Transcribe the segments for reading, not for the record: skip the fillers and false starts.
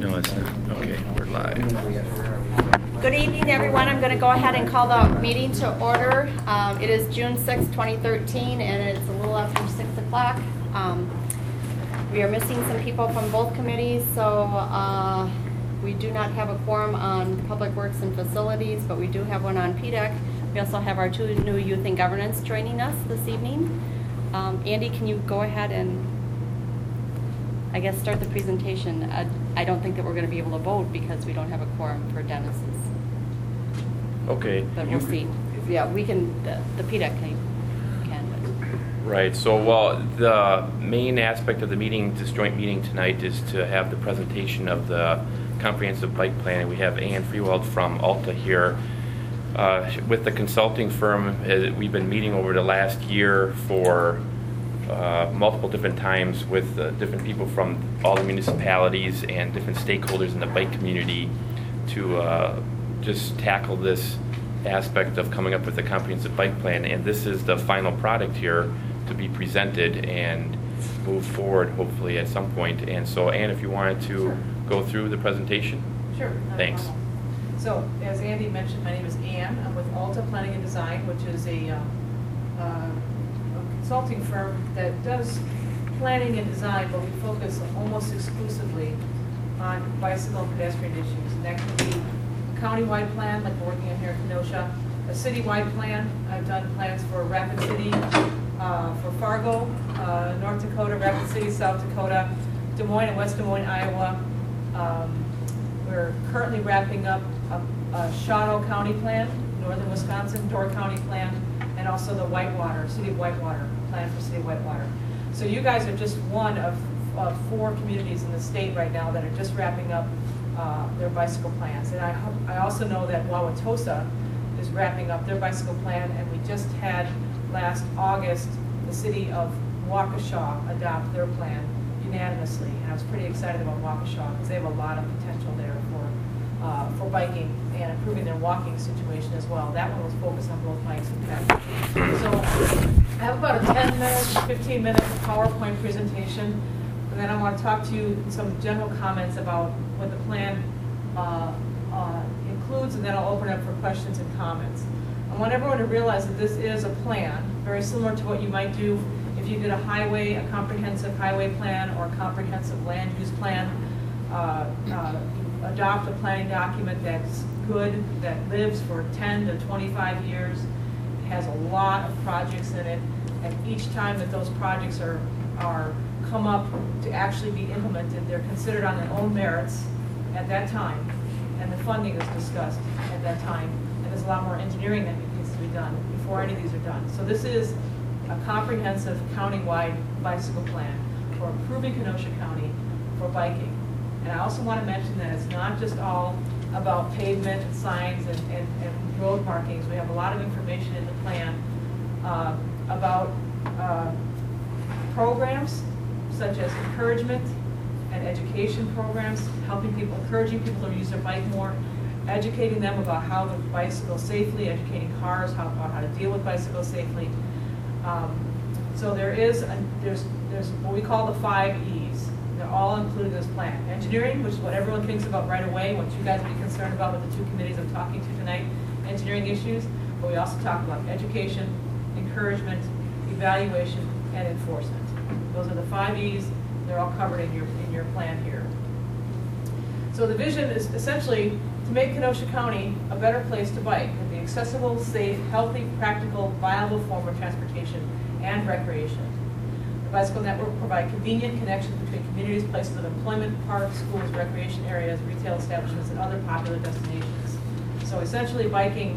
No, it's not. Okay, we're live. Good evening, everyone. I'm going to go ahead and call the meeting to order. It is June 6, 2013, and it's a little after 6 o'clock. We are missing some people from both committees, so we do not have a quorum on Public Works and Facilities, but we do have one on PDEC. We also have our two new Youth and Governance joining us this evening. Andy, can you go ahead and, I guess, start the presentation? I don't think that we're going to be able to vote because we don't have a quorum for Dennis's. Okay. But we'll see. Yeah, we can, the PDEC can. Right, so the main aspect of the meeting, this joint meeting tonight, is to have the presentation of the comprehensive bike plan. We have Ann Freewald from Alta here. With the consulting firm, we've been meeting over the last year for multiple different times with different people from all the municipalities and different stakeholders in the bike community to just tackle this aspect of coming up with a comprehensive bike plan. And this is the final product here to be presented and move forward hopefully at some point. And so Ann, if you wanted to go through the presentation. Sure. Thanks. So as Andy mentioned, my name is Ann. I'm with Alta Planning and Design, which is a consulting firm that does planning and design, but we focus almost exclusively on bicycle and pedestrian issues. And that can be a county-wide plan, like we're working on here in Kenosha, a city-wide plan. I've done plans for Rapid City, for Fargo, North Dakota, Rapid City, South Dakota, Des Moines and West Des Moines, Iowa. We're currently wrapping up a Shawano County plan, Northern Wisconsin, Door County plan, and also the Whitewater, City of Whitewater, plan for City of Whitewater. So you guys are just one of 4 communities in the state right now that are just wrapping up their bicycle plans. And I also know that Wauwatosa is wrapping up their bicycle plan, and we just had last August the City of Waukesha adopt their plan unanimously. And I was pretty excited about Waukesha because they have a lot of potential there for biking and improving their walking situation as well. That one was focused on both bikes and pedals. So I have about a 10-minute, 15-minute PowerPoint presentation, and then I want to talk to you some general comments about what the plan includes, and then I'll open it up for questions and comments. I want everyone to realize that this is a plan, very similar to what you might do if you did a comprehensive highway plan or a comprehensive land use plan. Adopt a planning document that's good, that lives for 10 to 25 years, has a lot of projects in it, and each time that those projects are come up to actually be implemented, they're considered on their own merits at that time, and the funding is discussed at that time, and there's a lot more engineering that needs to be done before any of these are done. So this is a comprehensive county-wide bicycle plan for improving Kenosha County for biking. And I also want to mention that it's not just all about pavement and signs and road markings. We have a lot of information in the plan about programs such as encouragement and education programs, encouraging people to use their bike more, educating them about how to bicycle safely, educating cars about how to deal with bicycles safely. So there's what we call the 5 E's. They're all included in this plan. Engineering, which is what everyone thinks about right away, what you guys will be concerned about with the 2 committees I'm talking to tonight, engineering issues, but we also talk about education, encouragement, evaluation, and enforcement. Those are the 5 E's. They're all covered in your plan here. So the vision is essentially to make Kenosha County a better place to bike, with the accessible, safe, healthy, practical, viable form of transportation and recreation. The bicycle network will provide convenient connections between communities, places of employment, parks, schools, recreation areas, retail establishments, and other popular destinations. So essentially biking,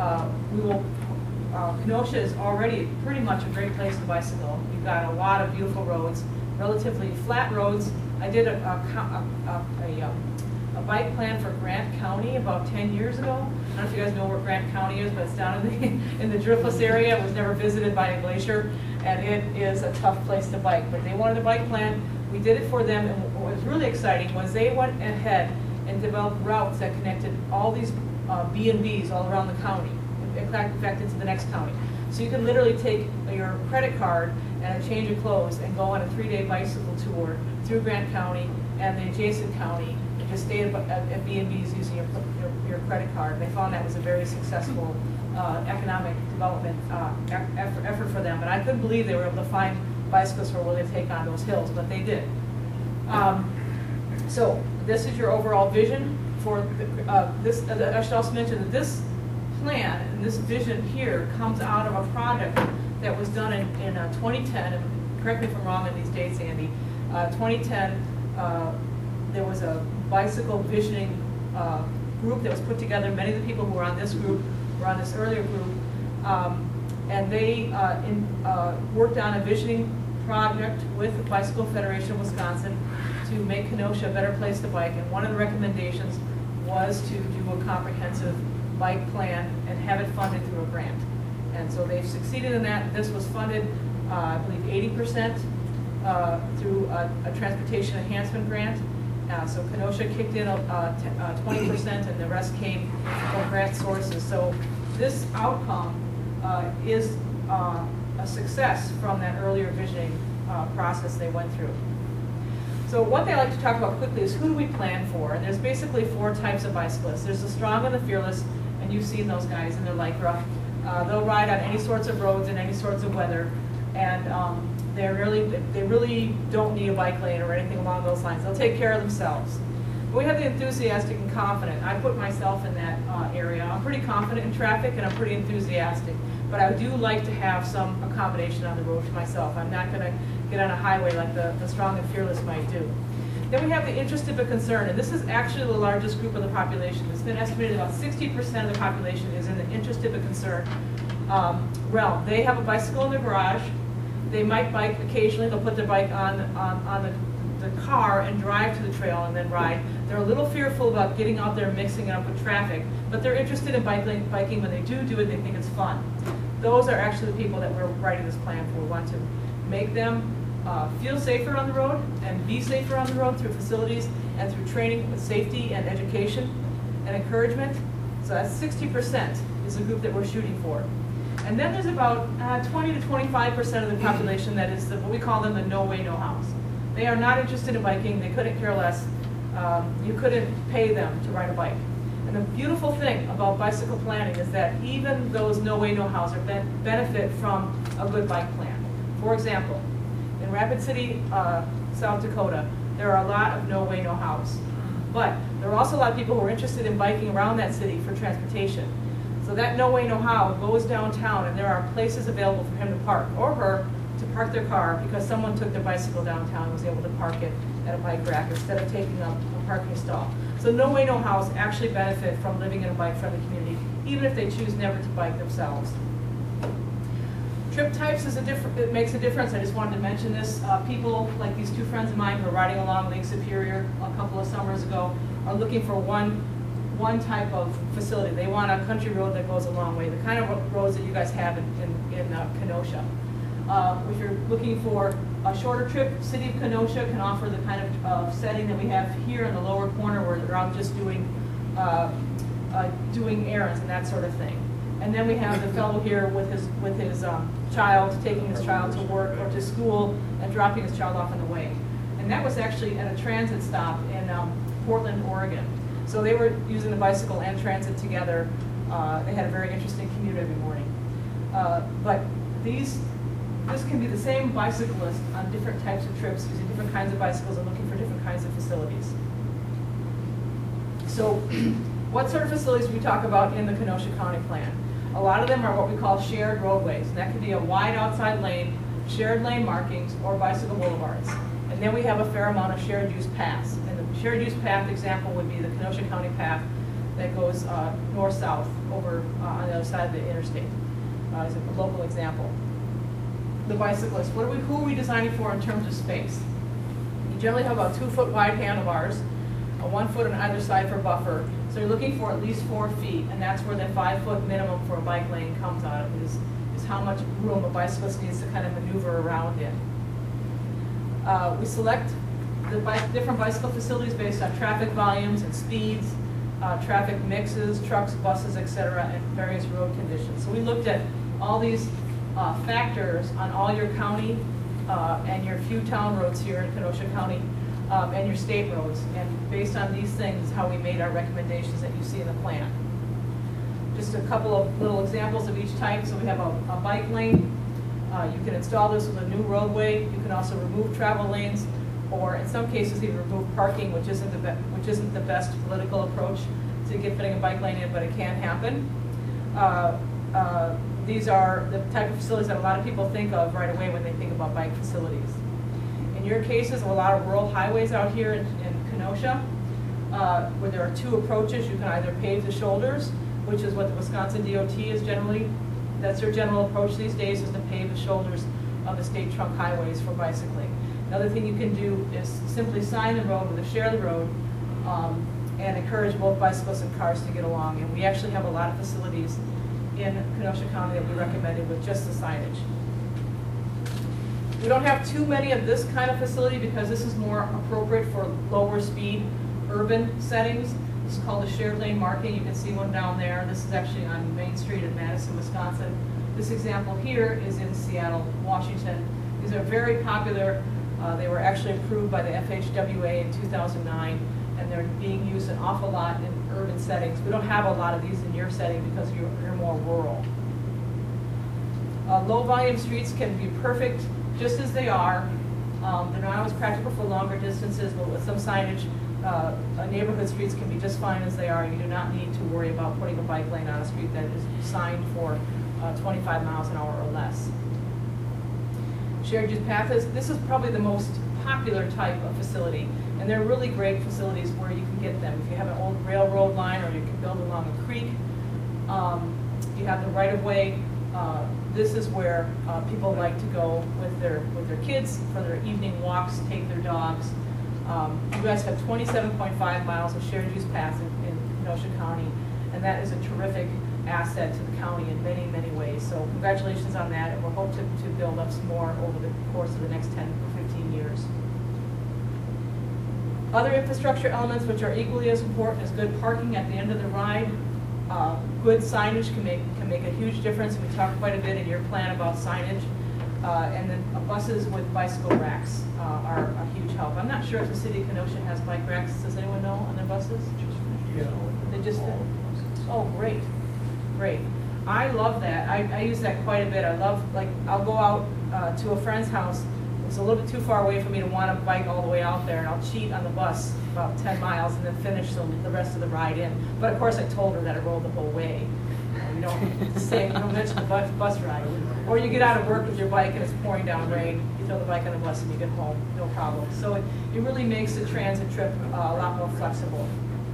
Kenosha is already pretty much a great place to bicycle. We've got a lot of beautiful roads, relatively flat roads. I did a bike plan for Grant County about 10 years ago. I don't know if you guys know where Grant County is, but it's down in the Driftless area. It was never visited by a glacier, and it is a tough place to bike. But they wanted a bike plan. We did it for them, and what was really exciting was they went ahead and developed routes that connected all these B&Bs all around the county, in fact into the next county. So you can literally take your credit card and a change of clothes and go on a 3-day bicycle tour through Grant County and the adjacent county you stay at B&B's using your credit card. They found that was a very successful economic development effort for them. And I couldn't believe they were able to find bicyclists who were willing to take on those hills, but they did. So this is your overall vision for this. I should also mention that this plan and this vision here comes out of a project that was done in 2010. And correct me if I'm wrong on these dates, Andy. 2010, there was a bicycle visioning group that was put together. Many of the people who were on this group were on this earlier group, and they worked on a visioning project with the Bicycle Federation of Wisconsin to make Kenosha a better place to bike. And one of the recommendations was to do a comprehensive bike plan and have it funded through a grant. And so they've succeeded in that. This was funded, I believe, 80% through a transportation enhancement grant. So Kenosha kicked in 20%, and the rest came from grant sources. So this outcome is a success from that earlier visioning process they went through. So what they like to talk about quickly is who do we plan for? And there's basically 4 types of bicyclists. There's the strong and the fearless, and you've seen those guys in their Lycra. They'll ride on any sorts of roads in any sorts of weather, and they really don't need a bike lane or anything along those lines. They'll take care of themselves. But we have the enthusiastic and confident. I put myself in that area. I'm pretty confident in traffic, and I'm pretty enthusiastic. But I do like to have some accommodation on the road to myself. I'm not going to get on a highway like the strong and fearless might do. Then we have the interested but concerned, and this is actually the largest group of the population. It's been estimated about 60% of the population is in the interested but concerned realm. They have a bicycle in their garage. They might bike occasionally. They'll put their bike on the car and drive to the trail and then ride. They're a little fearful about getting out there and mixing it up with traffic, but they're interested in biking. When they do it, they think it's fun. Those are actually the people that we're writing this plan for. We want to make them feel safer on the road and be safer on the road through facilities and through training with safety and education and encouragement. So that's 60% is the group that we're shooting for. And then there's about 20 to 25% of the population that is what we call them the no way, no hows. They are not interested in biking. They couldn't care less. You couldn't pay them to ride a bike. And the beautiful thing about bicycle planning is that even those no way, no hows benefit from a good bike plan. For example, in Rapid City, South Dakota, there are a lot of no way, no hows. But there are also a lot of people who are interested in biking around that city for transportation. So that no way, no how goes downtown, and there are places available for him to park, or her, to park their car because someone took their bicycle downtown and was able to park it at a bike rack instead of taking up a parking stall. So no way, no hows actually benefit from living in a bike-friendly community, even if they choose never to bike themselves. Trip types it makes a difference. I just wanted to mention this. People like these 2 friends of mine who are riding along Lake Superior a couple of summers ago are looking for one type of facility. They want a country road that goes a long way, the kind of roads that you guys have in Kenosha. If you're looking for a shorter trip, City of Kenosha can offer the kind of setting that we have here in the lower corner where they're out just doing errands and that sort of thing. And then we have the fellow here with his child, taking his child to work or to school and dropping his child off on the way. And that was actually at a transit stop in Portland, Oregon. So they were using the bicycle and transit together. They had a very interesting commute every morning. But this can be the same bicyclist on different types of trips, using different kinds of bicycles and looking for different kinds of facilities. So what sort of facilities do we talk about in the Kenosha County plan? A lot of them are what we call shared roadways, and that could be a wide outside lane, shared lane markings, or bicycle boulevards. And then we have a fair amount of shared use paths. And the shared use path example would be the Kenosha County path that goes north-south over on the other side of the interstate. Is a local example. The bicyclist, who are we designing for in terms of space? You generally have about 2-foot wide handlebars, 1 foot on either side for buffer. So you're looking for at least 4 feet, and that's where the 5-foot minimum for a bike lane comes out of, is how much room a bicyclist needs to kind of maneuver around in. We select the different bicycle facilities based on traffic volumes and speeds, traffic mixes, trucks, buses, etc., and various road conditions. So we looked at all these factors on all your county and your few town roads here in Kenosha County and your state roads. And based on these things, how we made our recommendations that you see in the plan. Just a couple of little examples of each type. So we have a bike lane. You can install this with a new roadway. You can also remove travel lanes, or in some cases even remove parking, which isn't the best political approach to get fitting a bike lane in, but it can happen. These are the type of facilities that a lot of people think of right away when they think about bike facilities. In your cases, a lot of rural highways out here in Kenosha, where there are two approaches. You can either pave the shoulders, which is what the Wisconsin DOT is generally, that's their general approach these days, is to pave the shoulders of the state trunk highways for bicycling. Another thing you can do is simply sign the road with a share the road and encourage both bicyclists and cars to get along. And we actually have a lot of facilities in Kenosha County that we recommended with just the signage. We don't have too many of this kind of facility because this is more appropriate for lower speed urban settings. This is called a shared lane marking. You can see one down there. This is actually on Main Street in Madison, Wisconsin. This example here is in Seattle, Washington. These are very popular. They were actually approved by the FHWA in 2009, and they're being used an awful lot in urban settings. We don't have a lot of these in your setting because you're more rural. Low volume streets can be perfect just as they are. They're not always practical for longer distances, but with some signage, neighborhood streets can be just fine as they are. You do not need to worry about putting a bike lane on a street that is signed for 25 miles an hour or less. Shared use paths, this is probably the most popular type of facility, and they're really great facilities where you can get them. If you have an old railroad line, or you can build along a creek, you have the right-of-way. This is where people like to go with their kids for their evening walks, take their dogs. You guys have 27.5 miles of shared use paths in Kenosha County, and that is a terrific asset to the county in many, many ways. So congratulations on that, and we'll hope to build up some more over the course of the next 10 or 15 years. Other infrastructure elements which are equally as important as good parking at the end of the ride. Good signage can make a huge difference. We talked quite a bit in your plan about signage. And then buses with bicycle racks are a huge help. I'm not sure if the city of Kenosha has bike racks. Does anyone know on their buses? Yeah. They just, oh, great, great. I love that. I use that quite a bit. I love, like, I'll go out to a friend's house. It's a little bit too far away for me to want to bike all the way out there, and I'll cheat on the bus about 10 miles and then finish the rest of the ride in. But of course, I told her that I rode the whole way. You don't mention the bus ride. Or you get out of work with your bike and it's pouring down rain, you throw the bike on the bus and you get home, no problem. So it really makes the transit trip a lot more flexible.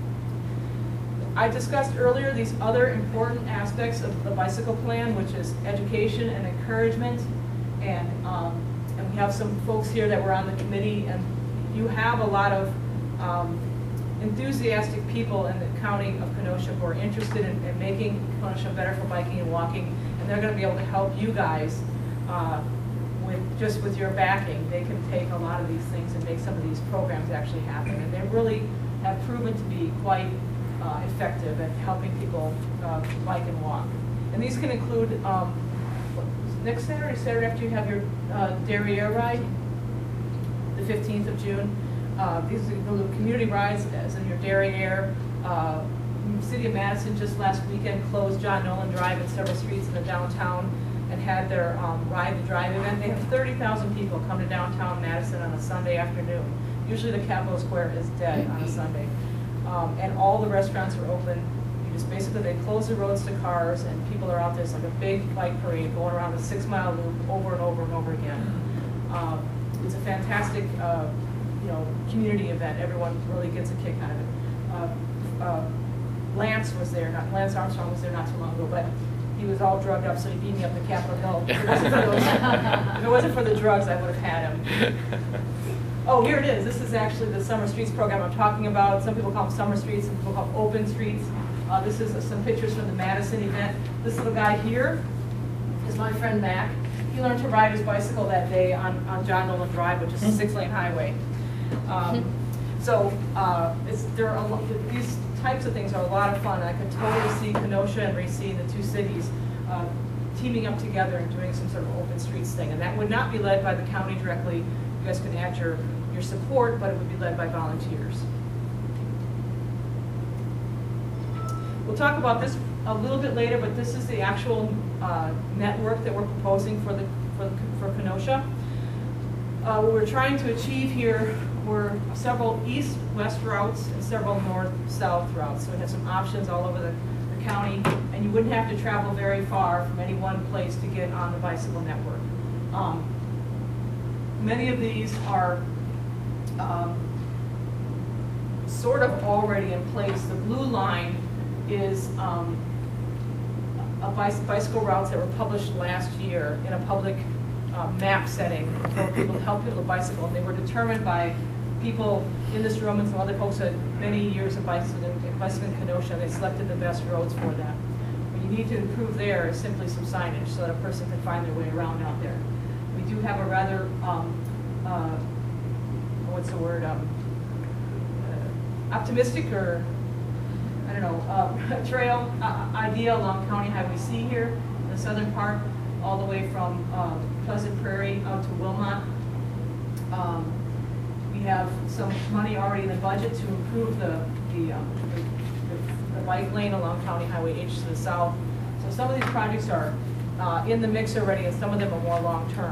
I discussed earlier these other important aspects of the bicycle plan, which is education and encouragement. And we have some folks here that were on the committee, and you have a lot of enthusiastic people in the county of Kenosha who are interested in making Kenosha better for biking and walking, and they're going to be able to help you guys with your backing. They can take a lot of these things and make some of these programs actually happen, and they really have proven to be quite effective at helping people bike and walk. And these can include next Saturday after you have your Derriere ride, the 15th of June. These are community rides, as in your Derriere. City of Madison just last weekend closed John Nolan Drive and several streets in the downtown and had their Ride the Drive event. They have 30,000 people come to downtown Madison on a Sunday afternoon. Usually the Capitol Square is dead on a Sunday. And all the restaurants are open. You just basically, they close the roads to cars, and people are out there. It's like a big bike parade going around the 6-mile loop over and over and over again. It's a fantastic community event. Everyone really gets a kick out of it. Lance was there, Lance Armstrong was there not too long ago, but he was all drugged up, so he beat me up the Capitol Hill. If it wasn't for the drugs, I would have had him. Oh, here it is. This is actually the Summer Streets program I'm talking about. Some people call them Summer Streets, some people call them Open Streets. This is some pictures from the Madison event. This little guy here is my friend Mac. He learned to ride his bicycle that day on John Nolan Drive, which is a 6-lane highway. These types of things are a lot of fun. I could totally see Kenosha and Racine, the two cities, teaming up together and doing some sort of open streets thing. And that would not be led by the county directly. You guys can add your your support, but it would be led by volunteers. We'll talk about this a little bit later, but this is the actual network that we're proposing for Kenosha. What we're trying to achieve here were several east-west routes and several north-south routes. So we have some options all over the county, and you wouldn't have to travel very far from any one place to get on the bicycle network. Many of these are sort of already in place. The blue line is bicycle routes that were published last year in a public map setting for people to help people to bicycle. And they were determined by people in this room and some other folks who had many years of bicycling in Kenosha, and they selected the best roads for them. What you need to improve there is simply some signage so that a person can find their way around out there. We do have a rather, what's the word, optimistic or, I don't know, trail idea along County Highway C here in the southern part, all the way from Pleasant Prairie out to Wilmot. We have some money already in the budget to improve the bike lane along County Highway H to the south. So some of these projects are in the mix already, and some of them are more long-term.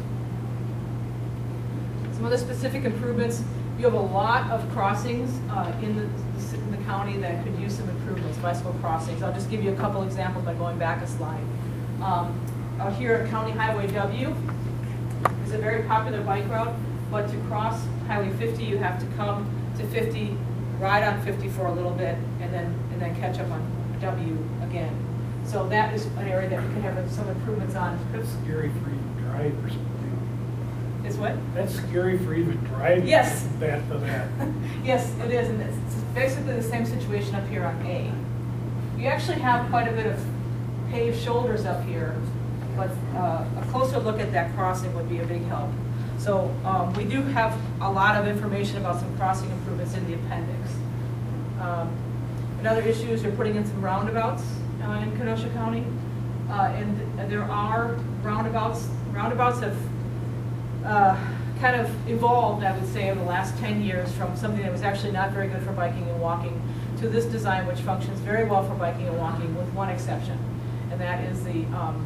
Some other specific improvements. You have a lot of crossings in the county that could use some improvements, bicycle crossings. I'll just give you a couple examples by going back a slide. Out here at County Highway W is a very popular bike route, but to cross Highway 50, you have to come to 50, ride on 50 for a little bit, and then catch up on W again. So that is an area that we could have some improvements on. That's scary for you to drive or something. Is what? That's scary for you to drive. Yes. That to that. Yes, it is, and it's basically the same situation up here on A. You actually have quite a bit of paved shoulders up here, but a closer look at that crossing would be a big help. So we do have a lot of information about some crossing improvements in the appendix. Another issue is you're putting in some roundabouts in Kenosha County, and there are roundabouts. Roundabouts have kind of evolved, I would say, over the last 10 years from something that was actually not very good for biking and walking to this design, which functions very well for biking and walking, with one exception, and that is the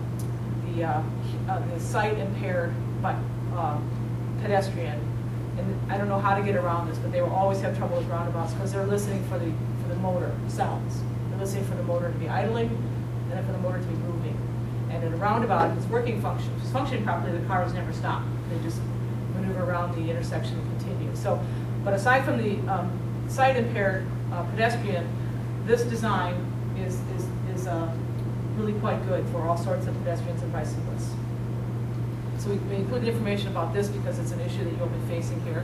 sight-impaired pedestrian. And I don't know how to get around this, but they will always have trouble with roundabouts because they're listening for the motor sounds. They're listening for the motor to be idling and then for the motor to be moving. And in a roundabout, if it's functioning properly, the cars never stop. They just maneuver around the intersection and continue. So, but aside from the sight-impaired pedestrian, this design is really quite good for all sorts of pedestrians and bicyclists. So we included information about this because it's an issue that you'll be facing here.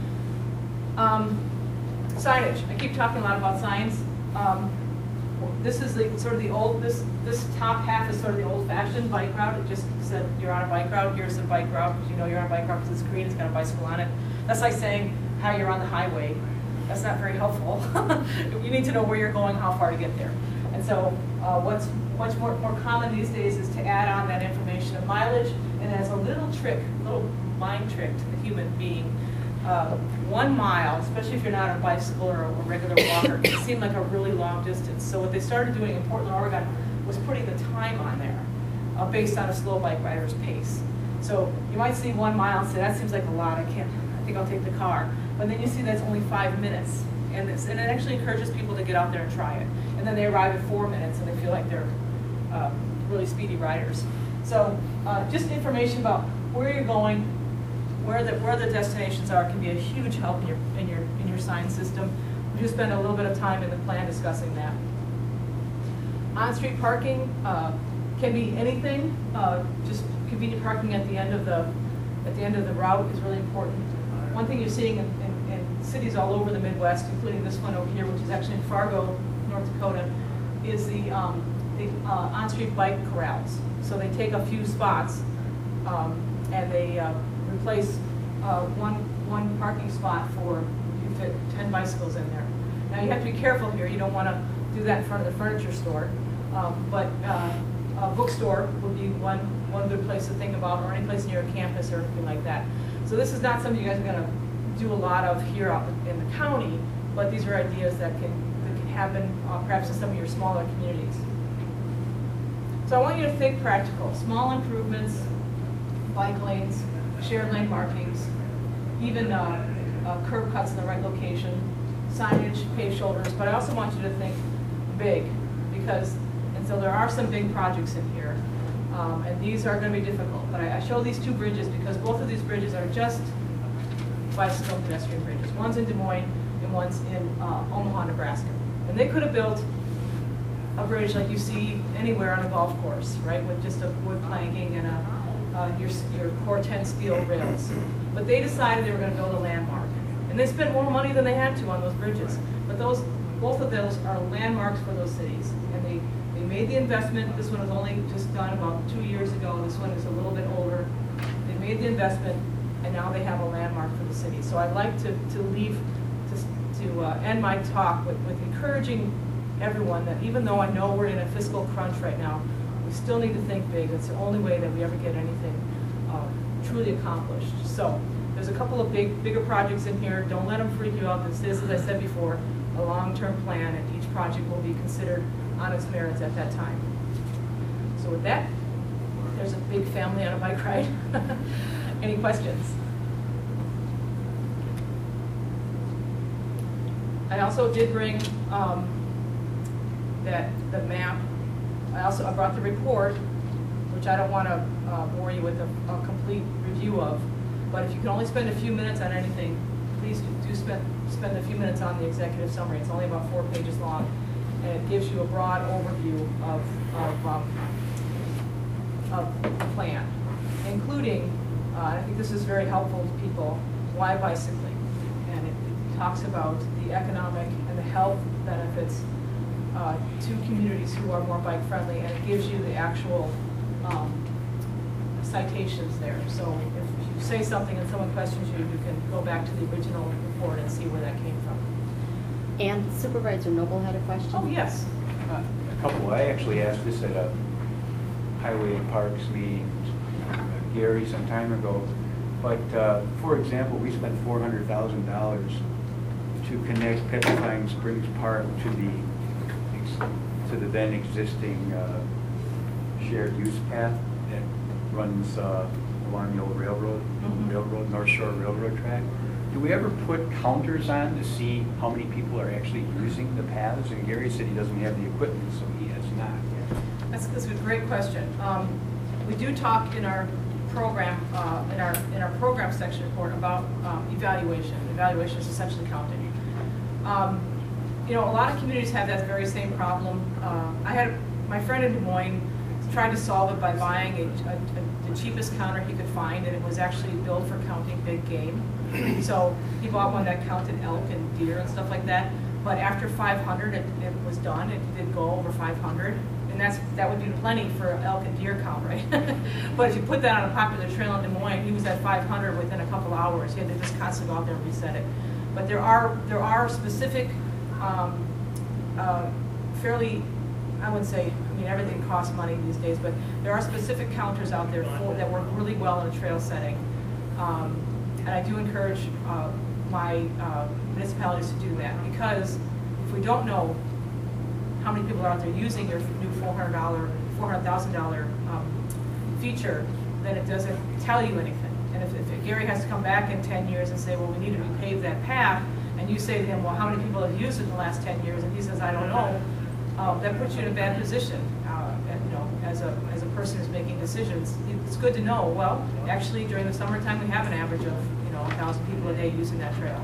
Signage. I keep talking a lot about signs. This is the old. This top half is sort of the old-fashioned bike route. It just said you're on a bike route. Here's the bike route because you know you're on a bike route because it's green. It's got a bicycle on it. That's like saying how you're on the highway. That's not very helpful. You need to know where you're going, how far to get there. And so what's much more common these days is to add on that information of mileage, and as a little trick, little mind trick to the human being. 1 mile, especially if you're not a bicycle or a regular walker, can seem like a really long distance. So what they started doing in Portland, Oregon, was putting the time on there based on a slow bike rider's pace. So you might see 1 mile and say, that seems like a lot, I think I'll take the car. But then you see that's only 5 minutes. And it actually encourages people to get out there and try it. And then they arrive at 4 minutes and they feel like they're really speedy riders. So just information about where you're going, where the destinations are can be a huge help in your sign system. We just spend a little bit of time in the plan discussing that. On-street parking can be anything. Just convenient parking at the end of the route is really important. One thing you're seeing in cities all over the Midwest, including this one over here, which is actually in Fargo, North Dakota, is the on-street bike corrals. So they take a few spots and they replace one parking spot for, you fit 10 bicycles in there. Now you have to be careful here. You don't want to do that in front of the furniture store, but a bookstore would be one good place to think about, or any place near a campus or anything like that. So this is not something you guys are going to do a lot of here out in the county, but these are ideas that can happen perhaps in some of your smaller communities. So I want you to think practical, small improvements, bike lanes, shared lane markings, even curb cuts in the right location, signage, paved shoulders, but I also want you to think big, because, and so there are some big projects in here, and these are going to be difficult, but I show these two bridges because both of these bridges are just bicycle and pedestrian bridges. One's in Des Moines and one's in Omaha, Nebraska. And they could have built a bridge like you see anywhere on a golf course, right, with just a wood planking and your core 10 steel rails. But they decided they were going to build a landmark. And they spent more money than they had to on those bridges. But both of those are landmarks for those cities. And they made the investment. This one was only just done about 2 years ago. This one is a little bit older. They made the investment, and now they have a landmark for the city. So I'd like to end my talk with encouraging everyone that even though I know we're in a fiscal crunch right now, we still need to think big. It's the only way that we ever get anything truly accomplished. So there's a couple of bigger projects in here. Don't let them freak you out. This is, as I said before, a long-term plan, and each project will be considered on its merits at that time. So with that, there's a big family on a bike ride. Any questions? I also did bring the map. I brought the report, which I don't want to bore you with a complete review of. But if you can only spend a few minutes on anything, please do spend a few minutes on the executive summary. It's only about 4 pages long, and it gives you a broad overview of the plan, including, I think this is very helpful to people, why bicycling? And it talks about the economic and the health benefits to communities who are more bike friendly, and it gives you the actual citations there. So if you say something and someone questions you, you can go back to the original report and see where that came from. And Supervisor Noble had a question? Oh, yes. A couple. I actually asked this at a Highway and Parks meeting, Gary, some time ago. But for example, we spent $400,000 to connect Petrifying Springs Park to the then existing shared use path that runs along the old railroad, North Shore Railroad track. Do we ever put counters on to see how many people are actually using the paths? And Gary said he doesn't have the equipment, so he has not yet. That's a great question. We do talk in our program, in our program section report about evaluation. Evaluation is essentially counting. You know, a lot of communities have that very same problem. I had my friend in Des Moines tried to solve it by buying the cheapest counter he could find, and it was actually built for counting big game. So he bought one that counted elk and deer and stuff like that. But after 500, it was done. It did go over 500, and that would be plenty for elk and deer count, right? But if you put that on a popular trail in Des Moines, he was at 500 within a couple hours. He had to just constantly go out there and reset it. But there are specific, fairly, I would say, I mean, everything costs money these days, but there are specific counters out there that work really well in a trail setting. And I do encourage my municipalities to do that, because if we don't know how many people are out there using your new $400,000 feature, then it doesn't tell you anything. And if Gary has to come back in 10 years and say, well, we need to repave that path, and you say to him, well, how many people have used it in the last 10 years? And he says, I don't know. That puts you in a bad position, you know, as a person who's making decisions. It's good to know, well, actually during the summertime we have an average of, you know, 1,000 people a day using that trail.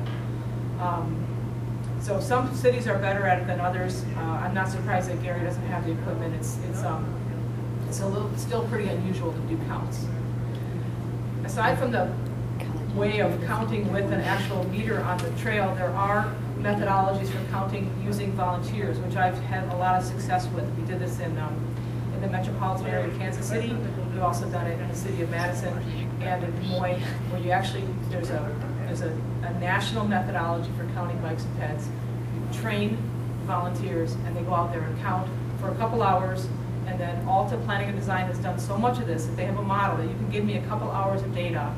So some cities are better at it than others. I'm not surprised that Gary doesn't have the equipment. It's still pretty unusual to do counts. Aside from the way of counting with an actual meter on the trail, there are methodologies for counting using volunteers, which I've had a lot of success with. We did this in the metropolitan area of Kansas City. We've also done it in the city of Madison and in Des Moines, where you actually, there's a national methodology for counting bikes and peds. You train volunteers, and they go out there and count for a couple hours. And then Alta Planning and Design has done so much of this that they have a model that you can give me a couple hours of data,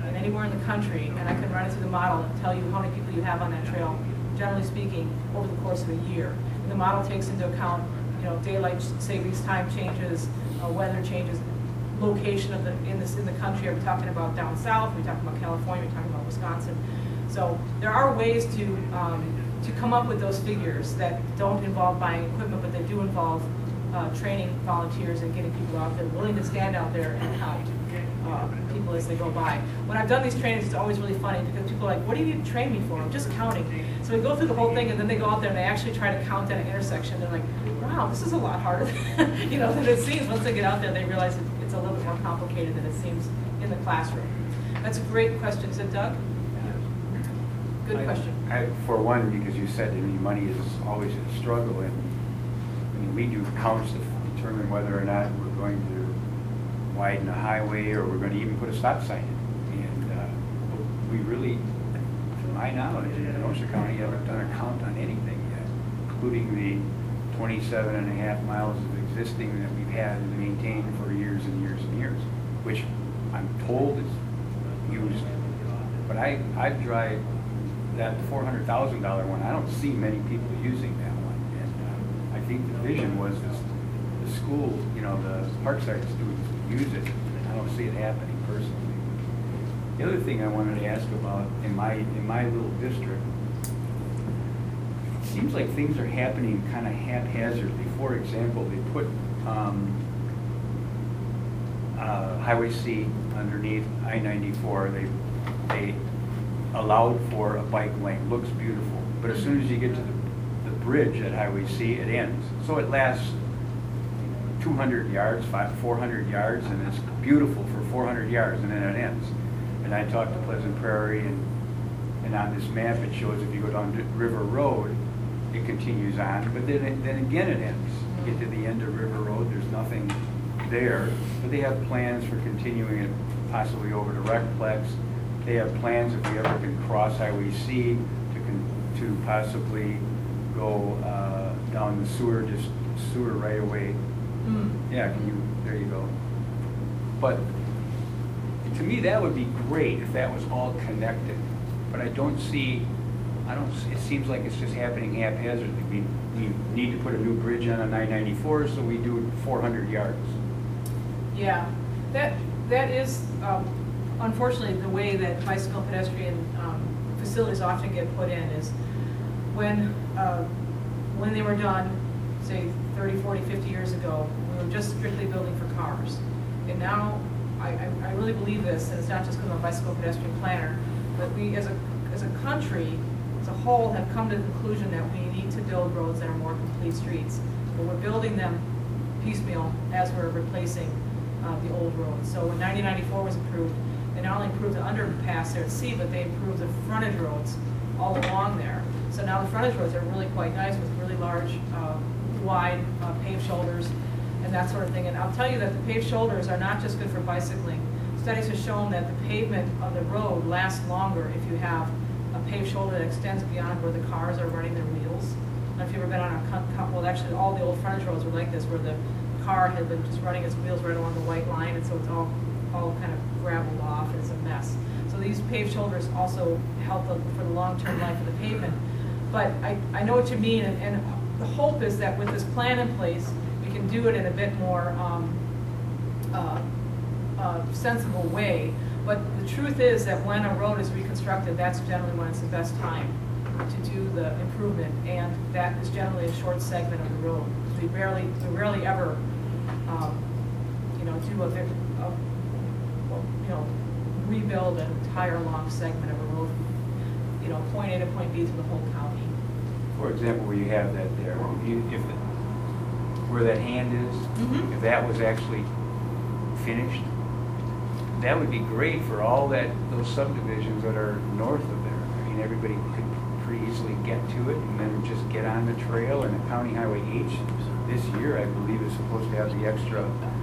and anywhere in the country, and I can run it through the model and tell you how many people you have on that trail, generally speaking, over the course of a year. And the model takes into account, daylight savings time changes, weather changes, location of in the country. Are we talking about down south? Are we talking about California? Are we talking about Wisconsin? So there are ways to come up with those figures that don't involve buying equipment, but they do involve training volunteers and getting people out there willing to stand out there and count people as they go by. When I've done these trainings, it's always really funny because people are like, what do you need to train me for? I'm just counting. So we go through the whole thing, and then they go out there and they actually try to count at an intersection. They're like, wow, this is a lot harder than it seems. Once they get out there, they realize it's a little bit more complicated than it seems in the classroom. That's a great question. Is it Doug? Good question. For one, because you said money is always a struggle, and we do counts to determine whether or not we're going to widen a highway or we're going to even put a stop sign in. And we really, to my knowledge, in Kenosha County haven't done a count on anything yet, including the 27.5 miles of existing that we've had and maintained for years and years and years, which I'm told is used. But I drive that $400,000 one. I don't see many people using that one. And I think the vision was this, the school, the Parkside students would use it. I don't see it happening personally. The other thing I wanted to ask about in my little district, it seems like things are happening kind of haphazardly. For example, they put Highway C underneath I-94. They allowed for a bike lane. Looks beautiful. But as soon as you get to the bridge at Highway C, it ends. So it lasts 200 yards, 400 yards, and it's beautiful for 400 yards, and then it ends. And I talked to Pleasant Prairie, and on this map it shows if you go down River Road, it continues on, but then again it ends. You get to the end of River Road, there's nothing there, but they have plans for continuing it possibly over to Recplex. They have plans if we ever can cross Highway C to possibly go down the sewer right away. Yeah, there you go. But to me, that would be great if that was all connected. But it seems like it's just happening haphazardly. We need to put a new bridge on 994, so we do 400 yards. Yeah, that is unfortunately the way that bicycle pedestrian facilities often get put in is when they were done, say 30, 40, 50 years ago, we were just strictly building for cars. And now I really believe this, and it's not just because I'm a bicycle pedestrian planner, but we as a country as a whole have come to the conclusion that we need to build roads that are more complete streets. But we're building them piecemeal as we're replacing the old roads. So when 9094 was approved, they not only improved the underpass there at C, but they improved the frontage roads all along there. So now the frontage roads are really quite nice with really large, wide paved shoulders and that sort of thing. And I'll tell you that the paved shoulders are not just good for bicycling. Studies have shown that the pavement of the road lasts longer if you have a paved shoulder that extends beyond where the cars are running their wheels. I don't know if you've ever been on well, actually all the old frontage roads were like this, where the car had been just running its wheels right along the white line, and so it's all kind of graveled off, and it's a mess. So these paved shoulders also help for the long-term life of the pavement. But I know what you mean, and the hope is that with this plan in place, we can do it in a bit more sensible way. But the truth is that when a road is reconstructed, that's generally when it's the best time to do the improvement, and that is generally a short segment of the road. We rarely ever, do rebuild an entire long segment of a road, point A to point B through the whole county. For example, where you have that there, where that hand is, if that was actually finished, that would be great for all those subdivisions that are north of there. I mean, everybody could pretty easily get to it and then just get on the trail. And the County Highway H this year, I believe, is supposed to have the extra.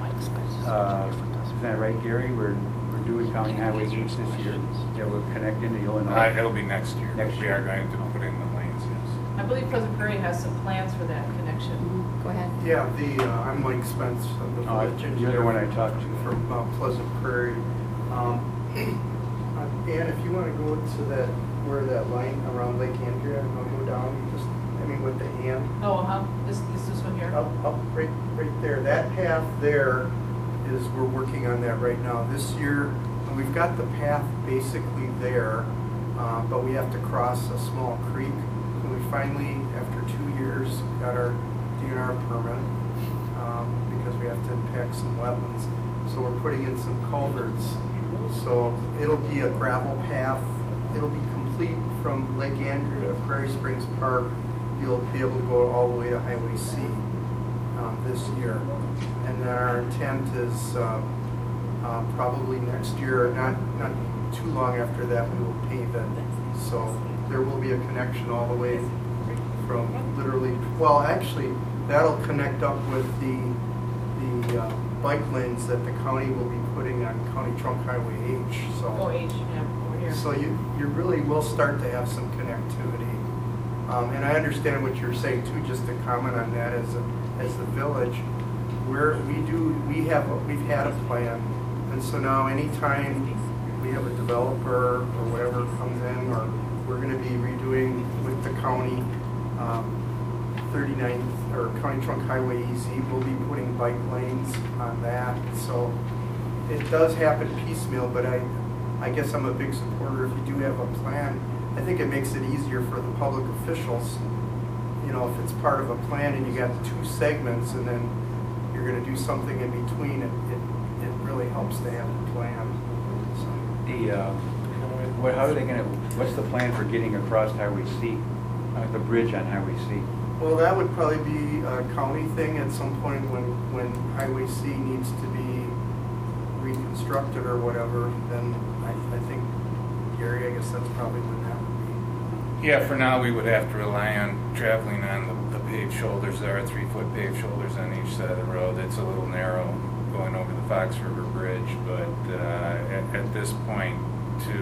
Is that right, Gary? We're doing County Highway H this year. That will connect into Illinois. It'll be next year. We are going to put in the lanes. Yes. I believe Pleasant Prairie has some plans for that connection. Go ahead. Yeah, I'm Mike Spence, the village engineer. You're the one I talked to. From Pleasant Prairie. And if you want to go to that, where that line around Lake Andrea, and I'll go down, just, I mean, with the hand, Oh, this one here? up, right there. That path there is, we're working on that right now. This year, we've got the path basically there, but we have to cross a small creek. And we finally, after 2 years, got our DNR permit, because we have to impact some wetlands. So we're putting in some culverts. So it'll be a gravel path. It'll be complete from Lake Andrew to Prairie Springs Park. You'll be able to go all the way to Highway C this year. And then our intent is probably next year, not too long after that, we will pave it. So there will be a connection all the way from literally, well, actually, that'll connect up with the bike lanes that the county will be putting on County Trunk Highway H. So, Oh, H, yeah, over here. so you really will start to have some connectivity. And I understand what you're saying too. Just to comment on that, as the village, we've had a plan, and so now anytime we have a developer or whatever comes in, or we're going to be redoing with the county 39th or County Trunk Highway EZ, we'll be putting bike lanes on that. So it does happen piecemeal, but I guess I'm a big supporter. If you do have a plan, I think it makes it easier for the public officials. You know, if it's part of a plan and you got 2 segments and then you're going to do something in between, it really helps to have a plan. So. How are they gonna, what's the plan for getting across Highway C, the bridge on Highway C? Well, that would probably be a county thing at some point when Highway C needs to be reconstructed or whatever. Then I think, Gary, I guess that's probably when that would be. Yeah, for now, we would have to rely on traveling on the paved shoulders. There are 3-foot paved shoulders on each side of the road. It's a little narrow going over the Fox River Bridge, but at this point, to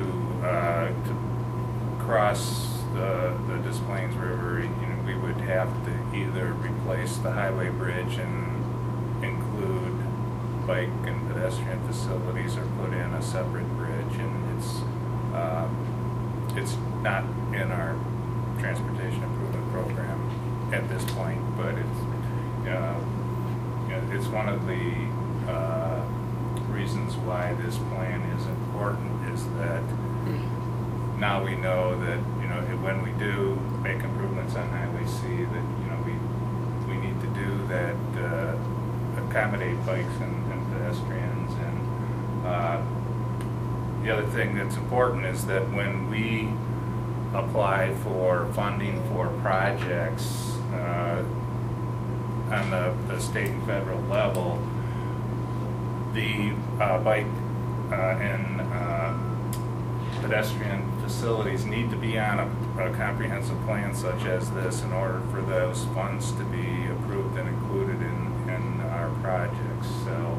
cross the Des Plaines River, we would have to either replace the highway bridge and include bike and pedestrian facilities, or put in a separate bridge. And it's not in our transportation improvement program at this point, but it's one of the reasons why this plan is important, is that now we know that when we do make improvements on Highway C, that we need to do that, accommodate bikes and pedestrians. And the other thing that's important is that when we apply for funding for projects on the state and federal level, the bike and pedestrian facilities need to be on a comprehensive plan such as this in order for those funds to be approved and included in our projects. So,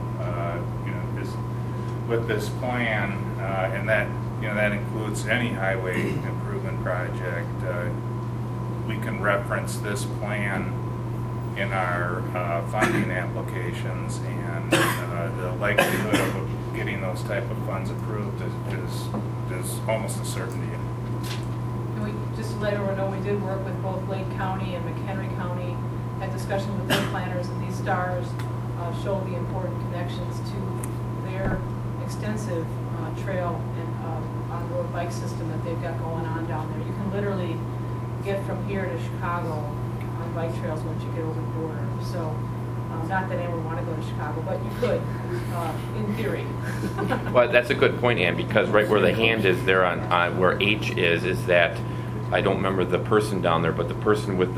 with this plan, and that includes any highway improvement project, we can reference this plan in our funding applications, and the likelihood of getting those type of funds approved is almost a certainty. And we, just to let everyone know, we did work with both Lake County and McHenry County, had discussion with their planners, and these stars show the important connections to their extensive trail and on-road bike system that they've got going on down there. You can literally get from here to Chicago on bike trails once you get over the border. So, not that anyone would want to go to Chicago, but you could, in theory. Well, that's a good point, Ann, because right where the hand is there on where H is that, I don't remember the person down there, but the person with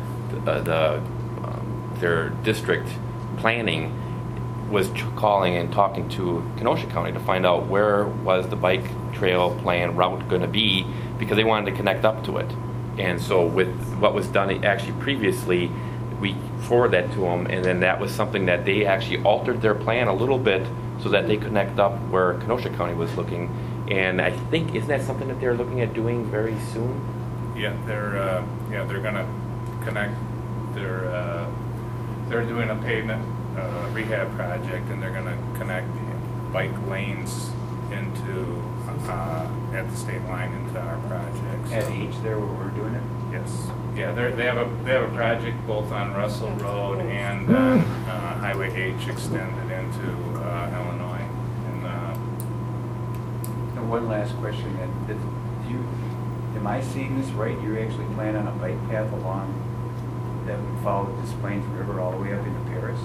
their district planning was calling and talking to Kenosha County to find out where was the bike trail plan route going to be, because they wanted to connect up to it. And so with what was done actually previously, we forwarded that to them, and then that was something that they actually altered their plan a little bit so that they connect up where Kenosha County was looking. And I think, isn't that something that they're looking at doing very soon? Yeah, they're going to connect. They're doing a pavement rehab project, and they're going to connect bike lanes into at the state line into our project. At So- H there where we're doing it? Yes, yeah, they have a project both on Russell Road and on Highway H extended into Illinois. And one last question, am I seeing this right? You actually plan on a bike path along that would follow Des Plaines River all the way up into Paris?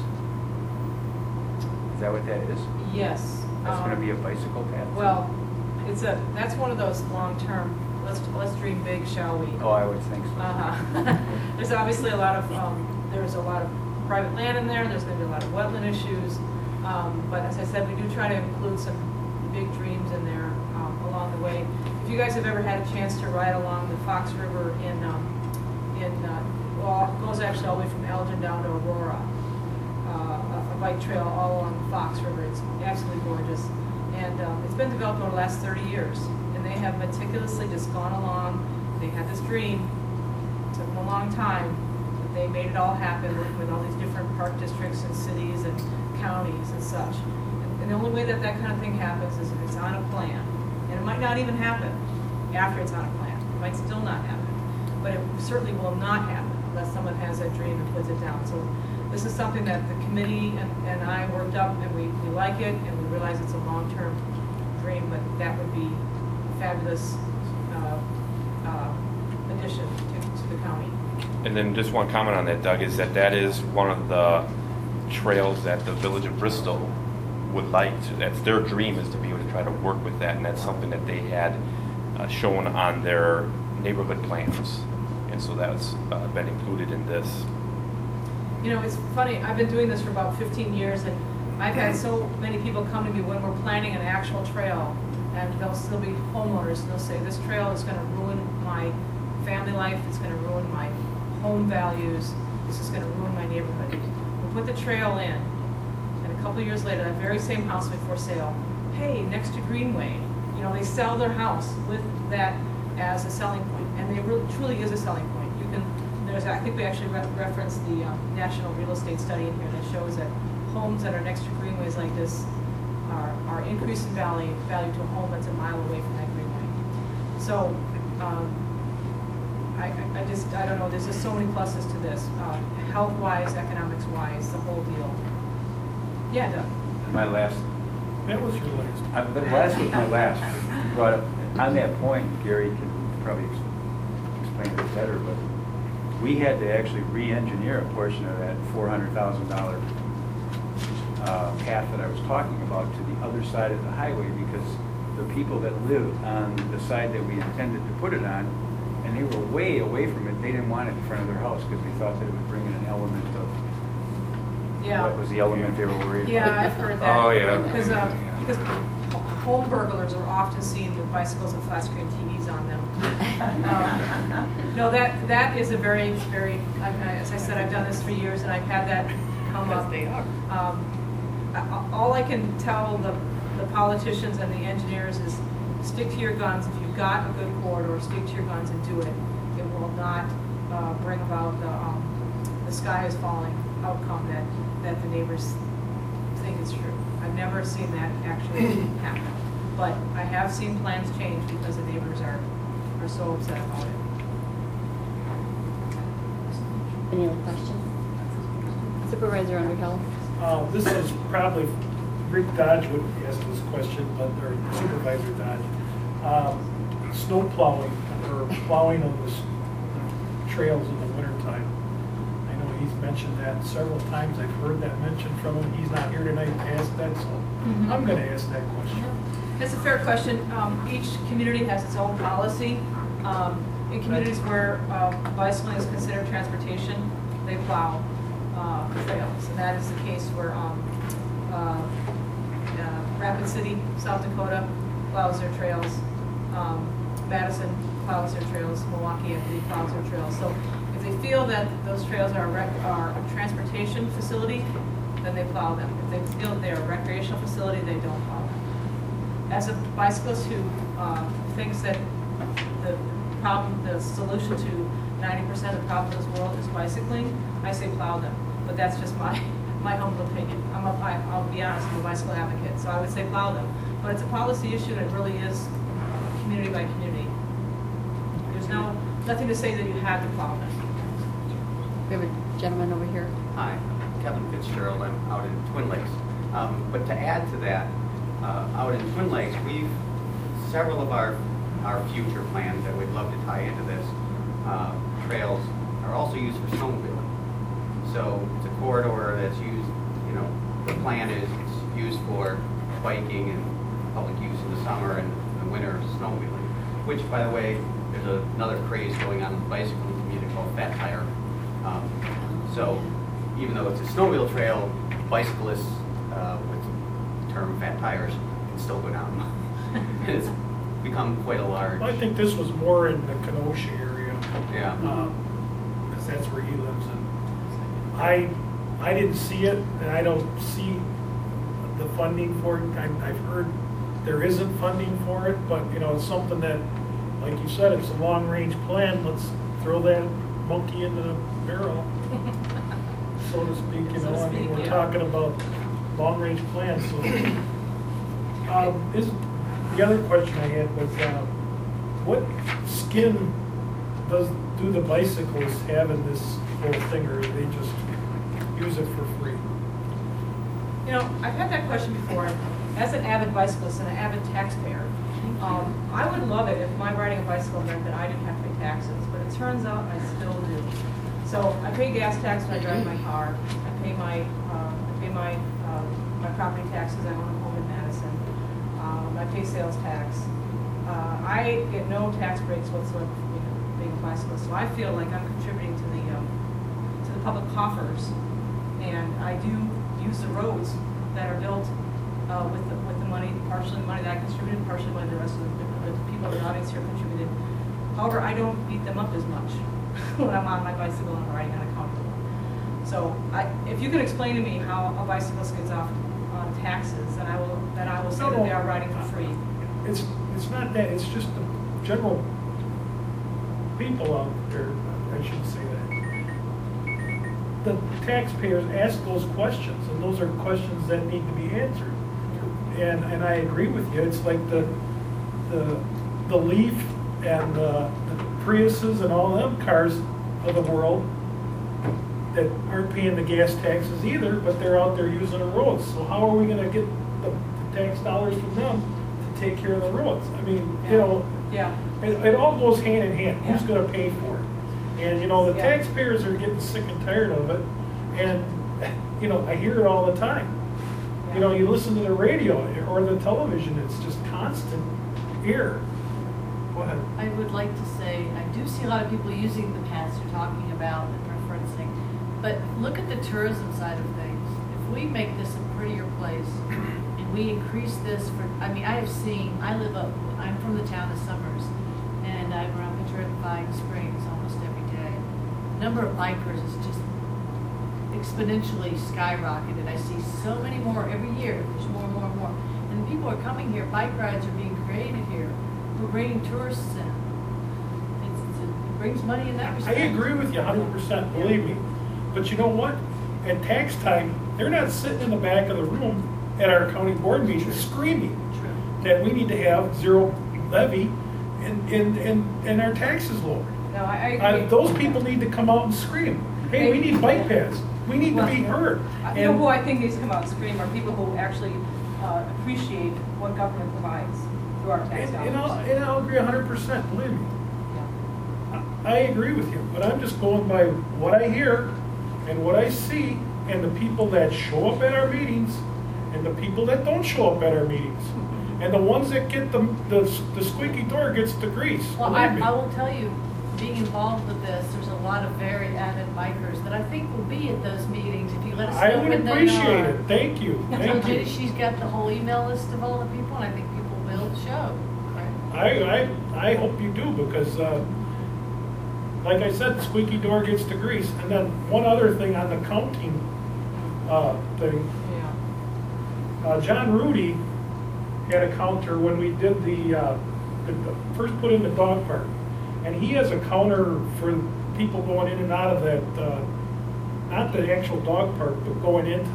Is that what that is? Yes. That's gonna be a bicycle path? too? Well, that's one of those long-term, let's dream big, shall we? Oh, I would think so. Uh-huh. There's obviously a lot of private land in there, there's gonna be a lot of wetland issues. But as I said, we do try to include some big dreams in there along the way. If you guys have ever had a chance to ride along the Fox River well, it goes actually all the way from Elgin down to Aurora, a bike trail all along the Fox River. It's absolutely gorgeous. And it's been developed over the last 30 years. And they have meticulously just gone along. They had this dream. It took them a long time. But they made it all happen, working with all these different park districts and cities and counties and such. And the only way that kind of thing happens is if it's on a plan. And it might not even happen after it's on a plan. It might still not happen. But it certainly will not happen unless someone has a dream and puts it down. So this is something that the committee and I worked up, and we like it, and we realize it's a long-term dream, but that would be a fabulous addition to the county. And then just one comment on that, Doug, is that is one of the trails that the Village of Bristol would like to, that's their dream, is to be able to try to work with that, and that's something that they had shown on their neighborhood plans. And so that's been included in this. You know, it's funny, I've been doing this for about 15 years, and I've had so many people come to me when we're planning an actual trail, and they'll still be homeowners, and they'll say, this trail is going to ruin my family life, it's going to ruin my home values, this is going to ruin my neighborhood. We put the trail in, and a couple of years later, that very same house will be for sale. Hey, next to Greenway, you know, they sell their house with that as a selling point, and it really truly is a selling point. You can, I think we actually referenced the National Real Estate Study in here that shows that homes that are next to greenways like this are increasing value to a home that's a mile away from that greenway. So I don't know, there's just so many pluses to this, health-wise, economics-wise, the whole deal. Yeah, Doug. My last, That was your last. the last was my last. You brought up, on that point, Gary can probably explain it better, but we had to actually re-engineer a portion of that $400,000 path that I was talking about to the other side of the highway, because the people that lived on the side that we intended to put it on, and they were way away from it, they didn't want it in front of their house because they thought that it would bring in an element of, what was the element they were worried about? Yeah, I've heard that. Oh, yeah. Because home burglars are often seen with bicycles and flat screen TVs on them. No, that is a very, very, as I said, I've done this for years, and I've had that come up. They are. All I can tell the politicians and the engineers is stick to your guns. If you've got a good corridor, stick to your guns and do it. It will not bring about the sky is falling outcome that the neighbors think is true. I've never seen that actually happen. But I have seen plans change because the neighbors are so upset about it. Any other questions? Supervisor Underhill? This is probably, Rick Dodge would ask this question, but, or Supervisor Dodge. Snow plowing, or plowing of the trails in the wintertime. I know he's mentioned that several times. I've heard that mentioned from him. He's not here tonight to ask that, so I'm going to ask that question. That's a fair question. Each community has its own policy. In communities where bicycling is considered transportation, they plow trails. And that is the case where Rapid City, South Dakota, plows their trails. Madison plows their trails. Milwaukee, I believe, plows their trails. So if they feel that those trails are a transportation facility, then they plow them. If they feel they're a recreational facility, they don't plow them. As a bicyclist who thinks that the solution to 90% of the problems in this world is bicycling, I say plow them. But that's just my humble opinion. I'll be honest, I'm a bicycle advocate, so I would say plow them. But it's a policy issue, and it really is community by community. There's nothing to say that you have to plow them. We have a gentleman over here. Hi, Kevin Fitzgerald. I'm out in Twin Lakes. But to add to that, out in Twin Lakes, several of our future plans that we'd love to tie into this trails are also used for snowmobiling. So it's a corridor that's used, the plan is it's used for biking and public use in the summer and the winter snowmobiling, which, by the way, there's another craze going on in the bicycling community called Fat Tire. So even though it's a snowmobile trail, bicyclists with the term fat tires can still go down. And it's become quite a large. I think this was more in the Kenosha area. Yeah. Because that's where he lives. And I didn't see it, and I don't see the funding for it. I've heard there isn't funding for it, but it's something that, like you said, it's a long-range plan. Let's throw that monkey into the barrel, so to speak. We're talking about long-range plans. So, the other question I had was, what skin do the bicyclists have in this whole thing, or do they just use it for free? I've had that question before. As an avid bicyclist and an avid taxpayer, I would love it if my riding a bicycle meant that I didn't have to pay taxes, but it turns out I still do. So I pay gas tax when I drive my car. I pay my property taxes. I own a home in Madison. I pay sales tax. I get no tax breaks whatsoever for being a bicyclist. So I feel like I'm contributing to the public coffers, and I do use the roads that are built with the money, partially the money that I contributed, partially money the rest of the people in the audience here contributed. However, I don't beat them up as much when I'm on my bicycle and riding on a county road. So if you can explain to me how a bicyclist gets off on taxes, then I will say that they are riding for free. It's not that. It's just the general people out there. I shouldn't say that. The taxpayers ask those questions, and those are questions that need to be answered. And I agree with you. It's like the Leaf and the Priuses and all them cars of the world that aren't paying the gas taxes either, but they're out there using the roads. So how are we going to get the tax dollars from them to take care of the roads? I mean, Yeah. it all goes hand in hand. Who's going to pay for it? And the taxpayers are getting sick and tired of it. And I hear it all the time. You listen to the radio or the television, it's just constant ear. Go ahead. I would like to say, I do see a lot of people using the paths you're talking about and referencing, but look at the tourism side of things. If we make this a prettier place and we increase this I'm from the town of Summers, and I'm around Petrifying Springs almost every day. The number of bikers is just exponentially skyrocketed. I see so many more every year. There's more and more and more. And people are coming here. Bike rides are being created here. We're bringing tourists in. It brings money in that I respect. agree with you 100%, believe me. But you know what? At tax time, they're not sitting in the back of the room at our county board meeting screaming that we need to have zero levy and our taxes lowered. No, I agree. Those people need to come out and scream. Hey, we need bike paths. We need to be heard. You know who I think needs to come out and scream are people who actually appreciate what government provides through our tax dollars. And I'll agree 100%, believe me. I agree with you, but I'm just going by what I hear and what I see and the people that show up at our meetings and the people that don't show up at our meetings. And the ones that get the squeaky door gets the grease. Well, I will tell you, being involved with this, there's a lot of very avid bikers that I think will be at those meetings if you let us know I would when they appreciate are. it. Thank you. Thank you. She's got the whole email list of all the people, and I think people will show. Right? I hope you do, because like I said, the squeaky door gets the grease. And then one other thing on the counting thing. Yeah. John Rudy had a counter when we did the first put in the dog park. And he has a counter for people going in and out of that, not the actual dog park, but going into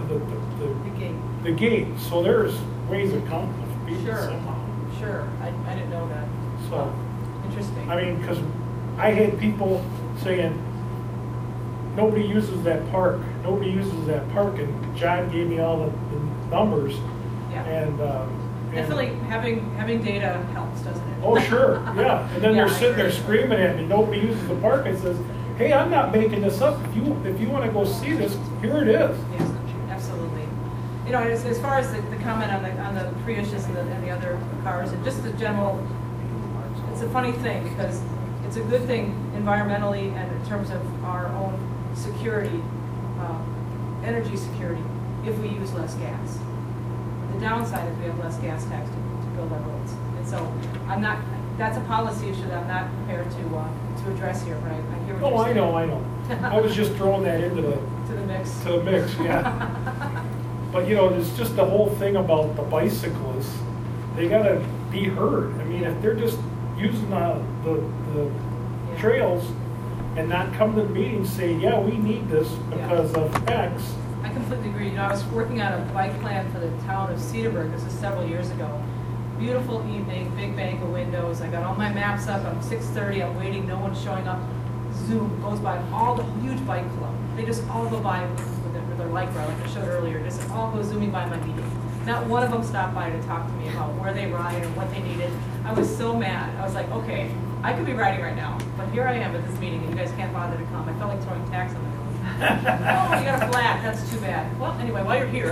the gate. So there's ways of counting people somehow. Sure. I didn't know that. So, Interesting. I mean, because I had people saying, nobody uses that park, nobody uses that park, and John gave me all the numbers. Yeah. And, Definitely having data helps, doesn't it? oh, sure, yeah. And then Yeah, they're I sitting there agree. screaming at me, nobody uses the park. I says, hey, I'm not making this up. If you want to go see this, here it is. Yes, absolutely. You know, as far as the comment on the Priuses and the other cars, and just the general, it's a funny thing because it's a good thing environmentally and in terms of our own security, energy security, if we use less gas. The downside is we have less gas tax to build our roads. And so that's a policy issue that I'm not prepared to address here, but I hear what Oh, you're saying. I know. I was just throwing that into the To the mix. yeah. But you know, it's just the whole thing about the bicyclists. They gotta be heard. I mean, if they're just using the Yeah. trails and not come to the meetings, say, yeah, we need this because of X. I completely agree. You know, I was working on a bike plan for the town of Cedarburg. This is several years ago. Beautiful evening, big bank of windows. I got all my maps up. I'm 6:30. I'm waiting. No one's showing up. Zoom goes by. All the huge bike club. They just all go by with their Lycra, like I showed earlier. Just all go zooming by my meeting. Not one of them stopped by to talk to me about where they ride or what they needed. I was so mad. I was like, okay, I could be riding right now, but here I am at this meeting and you guys can't bother to come. I felt like throwing tax on the road. Oh, you got a flat. That's too bad. Well, anyway, while you're here.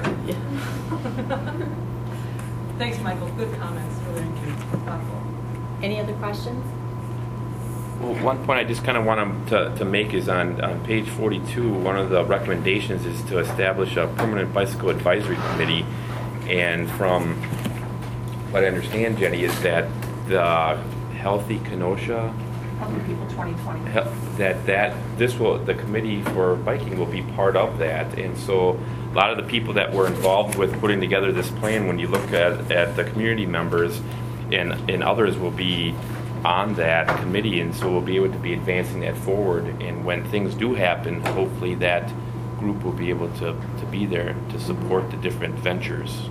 Thanks, Michael. Good comments. Really thoughtful. Any other questions? Well, one point I just kind of want to make is on page 42, one of the recommendations is to establish a permanent bicycle advisory committee. And from what I understand, Jenny, is that the Healthy Kenosha, Healthy People 2020. the committee for biking will be part of that. And so a lot of the people that were involved with putting together this plan, when you look at the community members and others will be on that committee, and so we'll be able to be advancing that forward. And when things do happen, hopefully that group will be able to be there to support the different ventures.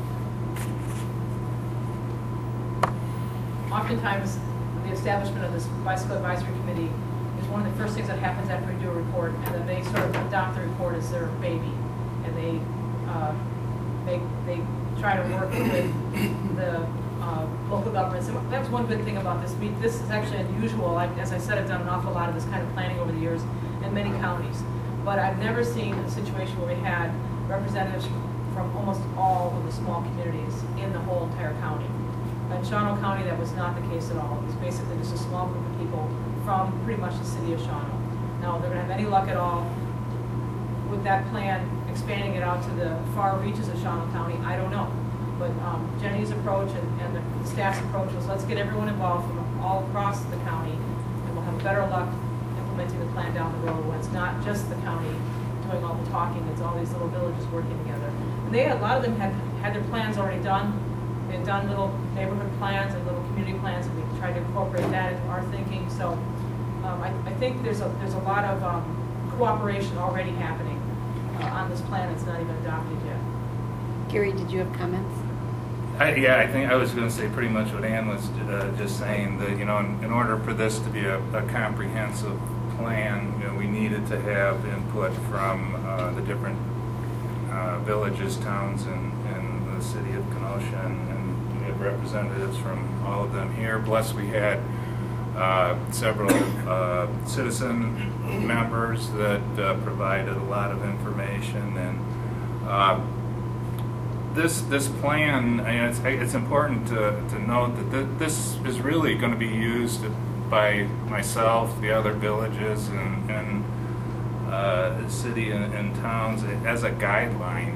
Oftentimes, the establishment of this bicycle advisory committee is one of the first things that happens after we do a report, and then they sort of adopt the report as their baby, and they try to work with the local governments. And that's one good thing about this meet. This is actually unusual. As I said, I've done an awful lot of this kind of planning over the years in many counties, but I've never seen a situation where we had representatives from almost all of the small communities in the whole entire county. In Shawano County, that was not the case at all. It was basically just a small group of people from pretty much the city of Shawano. Now, if they're going to have any luck at all with that plan, expanding it out to the far reaches of Shawano County, I don't know. But Jenny's approach and the staff's approach was, let's get everyone involved from all across the county, and we'll have better luck implementing the plan down the road when it's not just the county doing all the talking, it's all these little villages working together. And a lot of them had their plans already done. They've done little neighborhood plans and little community plans, and we tried to incorporate that into our thinking. So I think there's a lot of cooperation already happening on this plan that's not even adopted yet. Gary, did you have comments? I think I was going to say pretty much what Ann was just saying, that, you know, in order for this to be a comprehensive plan, you know, we needed to have input from the different villages, towns, and the city of Kenosha, and we have representatives from all of them here. Plus, we had several citizen members that provided a lot of information, and this plan, it's important to note that this is really going to be used by myself, the other villages, and city and towns as a guideline.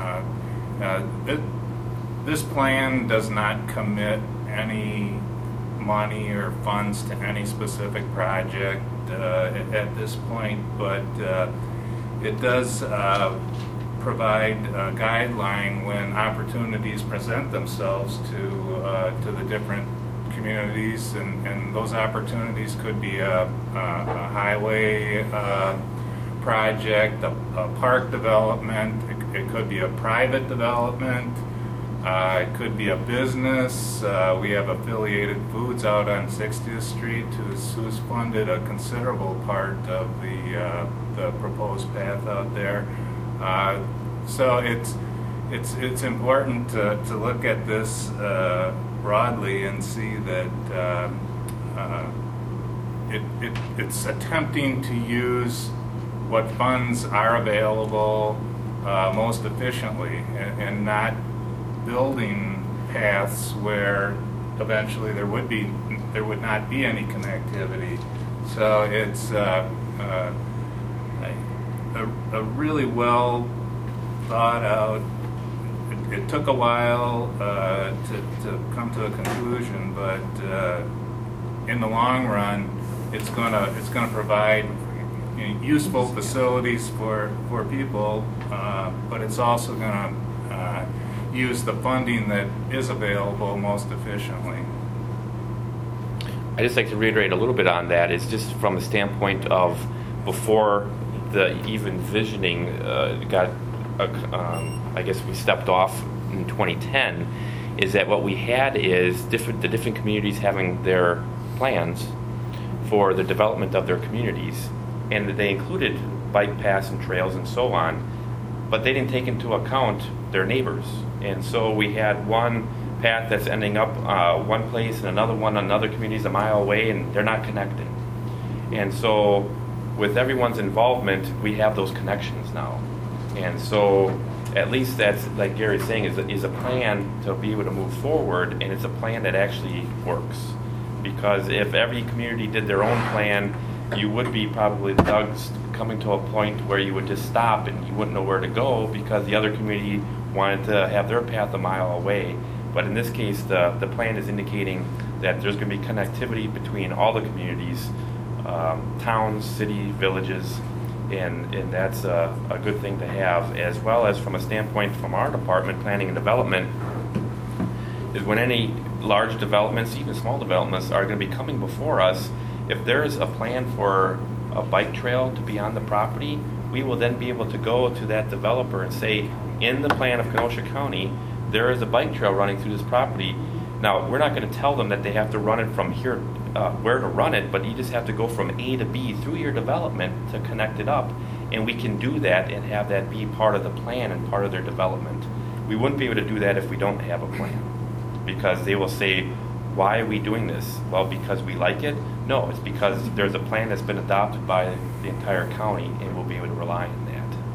This plan does not commit any money or funds to any specific project at this point, but it does provide a guideline when opportunities present themselves to the different communities, and those opportunities could be a highway project, a park development, it could be a private development, It could be a business. We have Affiliated Foods out on 60th Street who's funded a considerable part of the proposed path out there. So it's important to look at this broadly and see that it's attempting to use what funds are available most efficiently, and not building paths where eventually there would not be any connectivity. So it's a really well thought out. It took a while to come to a conclusion, but in the long run, it's gonna provide useful facilities for people, but it's also gonna use the funding that is available most efficiently. I just like to reiterate a little bit on that. It's just from the standpoint of before the even visioning got, I guess we stepped off in 2010, is that what we had is the different communities having their plans for the development of their communities, and they included bike paths and trails and so on, but they didn't take into account their neighbors. And so we had one path that's ending up one place and another community is a mile away, and they're not connected. And so with everyone's involvement, we have those connections now. And so at least that's, like Gary's saying, is a plan to be able to move forward, and it's a plan that actually works. Because if every community did their own plan, you would be probably, Doug's, coming to a point where you would just stop and you wouldn't know where to go because the other community wanted to have their path a mile away. But in this case, the plan is indicating that there's going to be connectivity between all the communities, towns, city, villages, and that's a good thing to have, as well as from a standpoint from our department, planning and development, is when any large developments, even small developments, are going to be coming before us, if there is a plan for a bike trail to be on the property, we will then be able to go to that developer and say, in the plan of Kenosha County, there is a bike trail running through this property. Now, we're not going to tell them that they have to run it from here, where to run it, but you just have to go from A to B through your development to connect it up, and we can do that and have that be part of the plan and part of their development. We wouldn't be able to do that if we don't have a plan, because they will say, why are we doing this? Well, because we like it? No, it's because there's a plan that's been adopted by the entire county, and we'll be able to rely on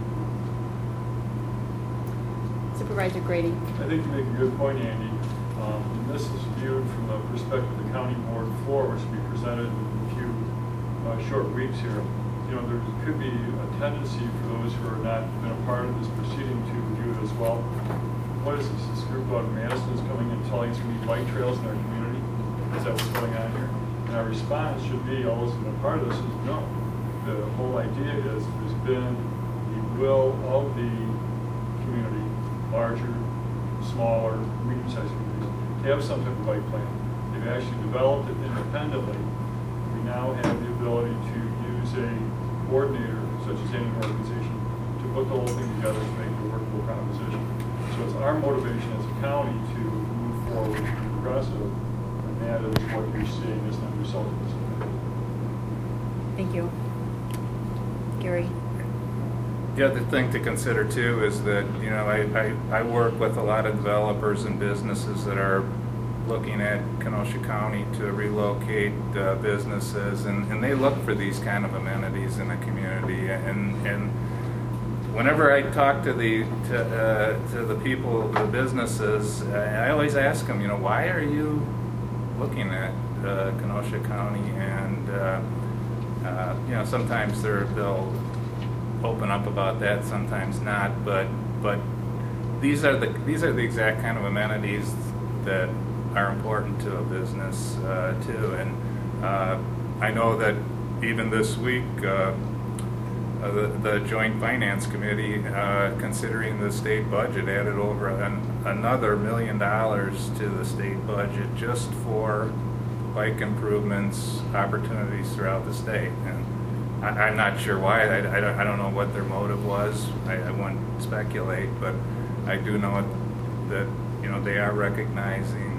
that. Supervisor Grady. I think you make a good point, Andy. And this is viewed from the perspective of the county board floor, which will be presented in a few short weeks here. You know, there could be a tendency for those who are not been a part of this proceeding to view it as well. What is this? This group out of Madison is coming and telling us we need bike trails in our community? Is that what's going on here? And our response should be, all those who have been part of this, is no. The whole idea is there's been the will of the community, larger, smaller, medium-sized communities, to have some type of bike plan. They've actually developed it independently. We now have the ability to use a coordinator, such as any organization, to put the whole thing together to make a workable proposition. So it's our motivation as a county to move forward and be progressive, and that is what you're seeing as the result of this. Thank you. Gary. The other thing to consider too is that, you know, I work with a lot of developers and businesses that are looking at Kenosha County to relocate businesses, and they look for these kind of amenities in a community. And whenever I talk to the people, the businesses, I always ask them, you know, why are you looking at Kenosha County? And you know, sometimes they'll open up about that, sometimes not. But these are the exact kind of amenities that are important to a business too. And I know that even this week, the Joint Finance Committee, considering the state budget, added over another $1 million to the state budget just for bike improvements opportunities throughout the state. And I'm not sure why. I don't know what their motive was. I wouldn't speculate, but I do know that they are recognizing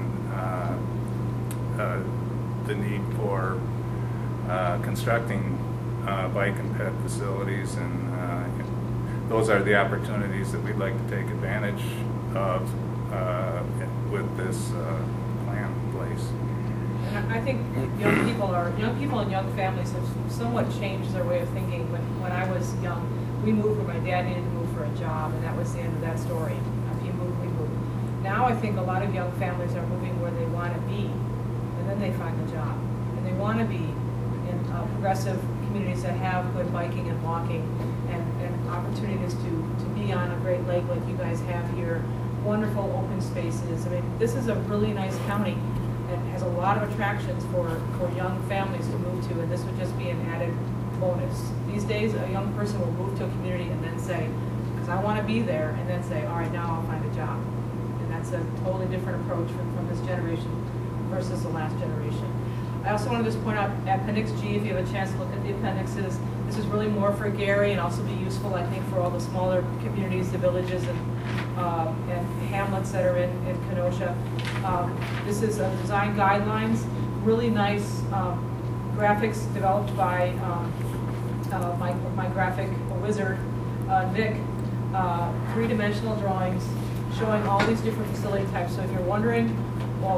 the need for constructing bike and ped facilities, and those are the opportunities that we'd like to take advantage of with this plan in place. And I think young people and young families have somewhat changed their way of thinking. When I was young, we moved where my dad needed to move for a job, and that was the end of that story. If you move, we move. Now I think a lot of young families are moving where they want to be, and then they find a job. And they want to be in progressive communities that have good biking and walking and opportunities to be on a great lake like you guys have here. Wonderful open spaces. I mean, this is a really nice county. It has a lot of attractions for young families to move to, and this would just be an added bonus. These days, a young person will move to a community and then say, because I want to be there, and then say, all right, now I'll find a job. And that's a totally different approach from this generation versus the last generation. I also want to just point out Appendix G, if you have a chance to look at the appendixes, this is really more for Gary and also be useful, I think, for all the smaller communities, the villages and hamlets that are in Kenosha. This is design guidelines, really nice graphics developed by my graphic wizard, Nick. Three-dimensional drawings showing all these different facility types. So if you're wondering, well,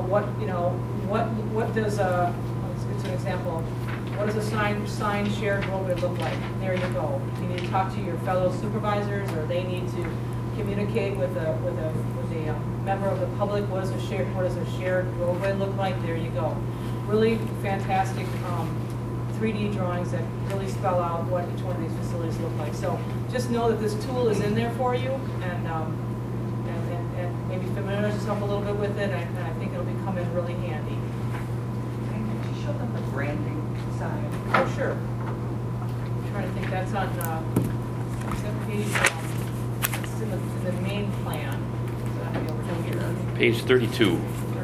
what does let's get to an example. What does a signed shared roadway look like? There you go. You need to talk to your fellow supervisors, or they need to communicate with a member of the public. What does a shared roadway look like? There you go. Really fantastic 3D drawings that really spell out what each one of these facilities look like. So just know that this tool is in there for you, and maybe familiarize yourself a little bit with it, and I think it'll come in really handy. Could you show them the branding sign? Oh, sure. I'm trying to think, that's on page, it's in the main plan. So that'll be over here. Page 32. 32.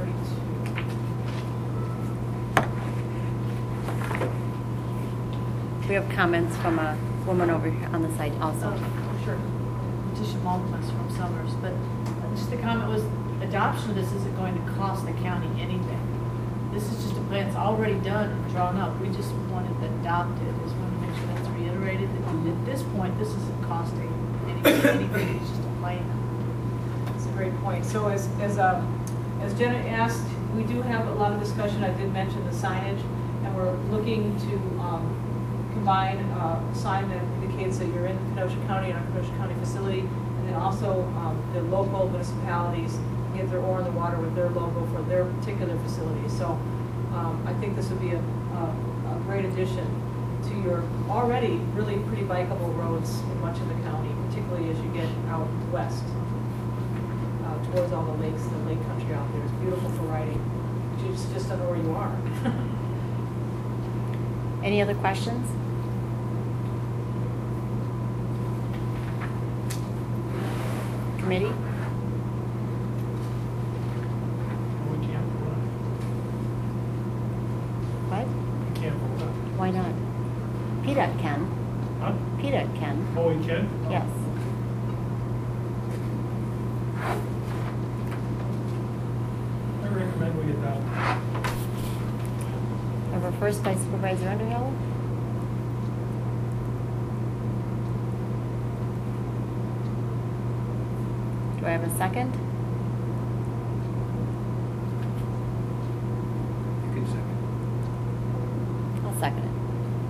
We have comments from a woman over here on the side also. Oh, sure. Letitia Maltmus from Summers, but just the comment was, adoption of this isn't going to cost the county anything. This is just a plan that's already done and drawn up. We just want it adopted. Just want to make sure that's reiterated. That at this point, this isn't costing anything. It's just a plan. That's a great point. So as Jenna asked, we do have a lot of discussion. I did mention the signage, and we're looking to combine a sign that indicates that you're in Kenosha County and our Kenosha County facility, and then also the local municipalities get their oar in the water with their logo for their particular facilities. So I think this would be a great addition to your already really pretty bikeable roads in much of the county, particularly as you get out west towards all the lakes, the lake country out there. It's beautiful for riding. You just don't know where you are. Any other questions? Committee? We can't vote on What? it. We can't vote on it. Why not? PDOT can. Huh? PDOT can. Oh, we can? Yes. I recommend we adopt. We have a first by Supervisor Underhill. Do I have a second? You can second. I'll second it.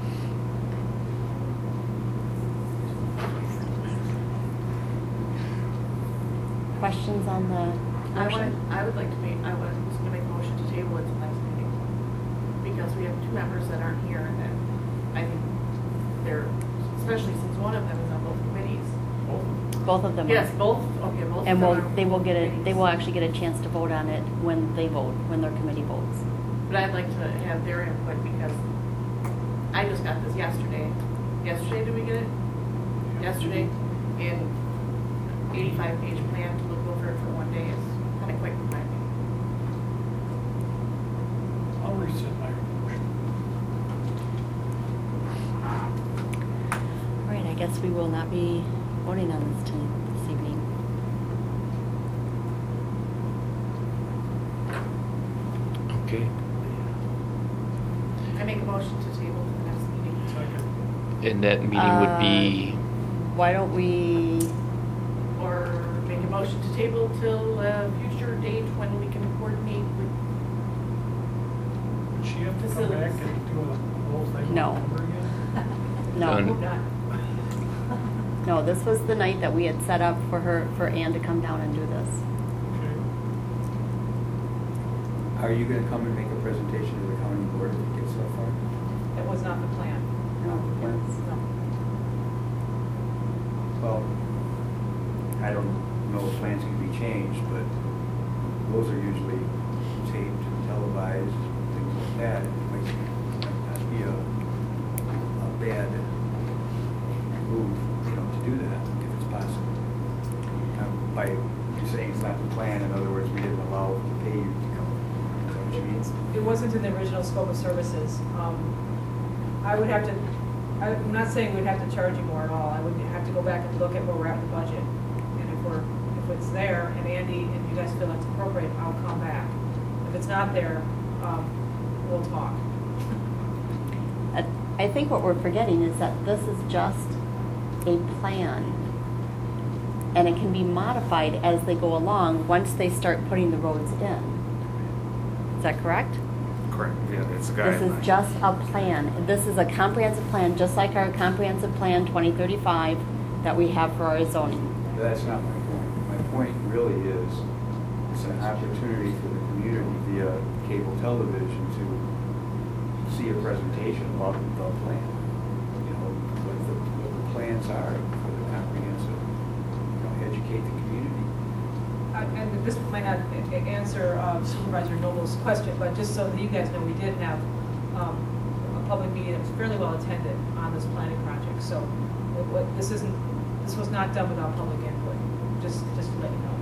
Questions on the motion? I would like to make, I was going to make a motion to table it to next meeting, because we have two members that aren't here, and then I think they're, especially since one of them is on both committees. Both of them. are. Yes, both, okay, both of And them will, are they will get a, committees. they will actually get a chance to vote on it when they vote, when their committee votes. But I'd like to have their input, because I just got this yesterday. Yesterday, did we get it? Yesterday, and 85-page plan to look over it for one day is kind of quick, in my opinion. I'll rescind my motion. All right, I guess we will not be voting on this evening. Okay. I make a motion to table to the next meeting. Second. And that meeting would be, Why don't we, Or make a motion to table till a future date when we can coordinate with, Would she have to come back and do a whole thing No. over again? no. Done. hope not. No, this was the night that we had set up for Ann to come down and do this. Okay. Are you gonna come and make a presentation to the county board if it gets so far? That was not the plan. No, it's- No. Well, I don't know if plans can be changed, but those are usually taped and televised, things like that. It might not be a bad move, to do that if it's possible. By you saying it's not the plan, in other words, we didn't allow to pay you to come. Is that what you mean? It wasn't in the original scope of services. I would have to, I'm not saying we'd have to charge you more at all. I would have to go back and look at where we're at with the budget. And if it's there and Andy and you guys feel it's appropriate, I'll come back. If it's not there, we'll talk. I think what we're forgetting is that this is just a plan. And it can be modified as they go along once they start putting the roads in. Is that correct? Correct, yeah, it's a This guideline. is just a plan. This is a comprehensive plan, just like our comprehensive plan 2035 that we have for our zoning. That's not my point. My point really is, it's an opportunity for the community via cable television to see a presentation about the plan. What the plans are for the comprehensive, educate the community. And this might not answer Supervisor Noble's question, but just so that you guys know, we did have a public meeting that was fairly well attended on this planning project. So this was not done without public input, just to let you know.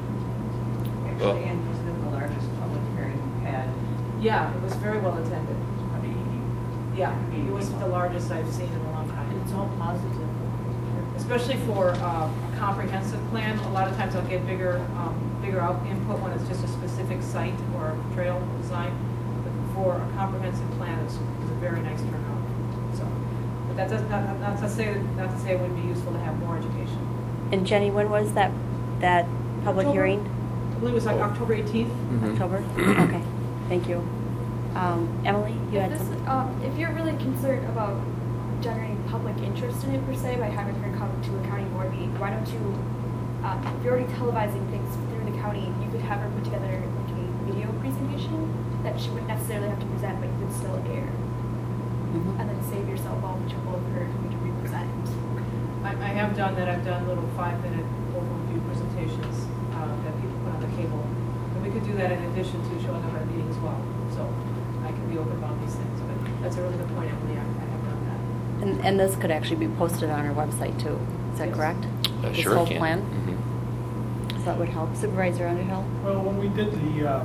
Well- Actually, and was the largest public hearing we've had. Yeah, it was very well attended. Probably 80. Yeah, it was the largest I've seen in a long time. It's all positive. Especially for a comprehensive plan, a lot of times I'll get bigger input when it's just a specific site or trail design. But for a comprehensive plan, it's a very nice turnout. So, but that does not to say it wouldn't be useful to have more education. And Jenny, when was that public October. hearing? I believe it was like October 18th. Mhm. October? Okay, thank you. Emily, you had something? If you're really concerned about generating public interest in it per se by having her come to a county board meeting, why don't you, if you're already televising things through the county, you could have her put together like a video presentation that she wouldn't necessarily have to present, but you could still air. Mhm. And then save yourself all the trouble of her having to represent. I have done that. I've done little 5-minute overview presentations that people put on the cable. And we could do that in addition to showing up at a meeting as well. So I can be open about these things. But that's a really good point, Emily. I have done that. And this could actually be posted on our website too, is that Yes. correct? This Sure whole can. plan? Mhm. So that would help. Supervisor Underhill? Well, when we did the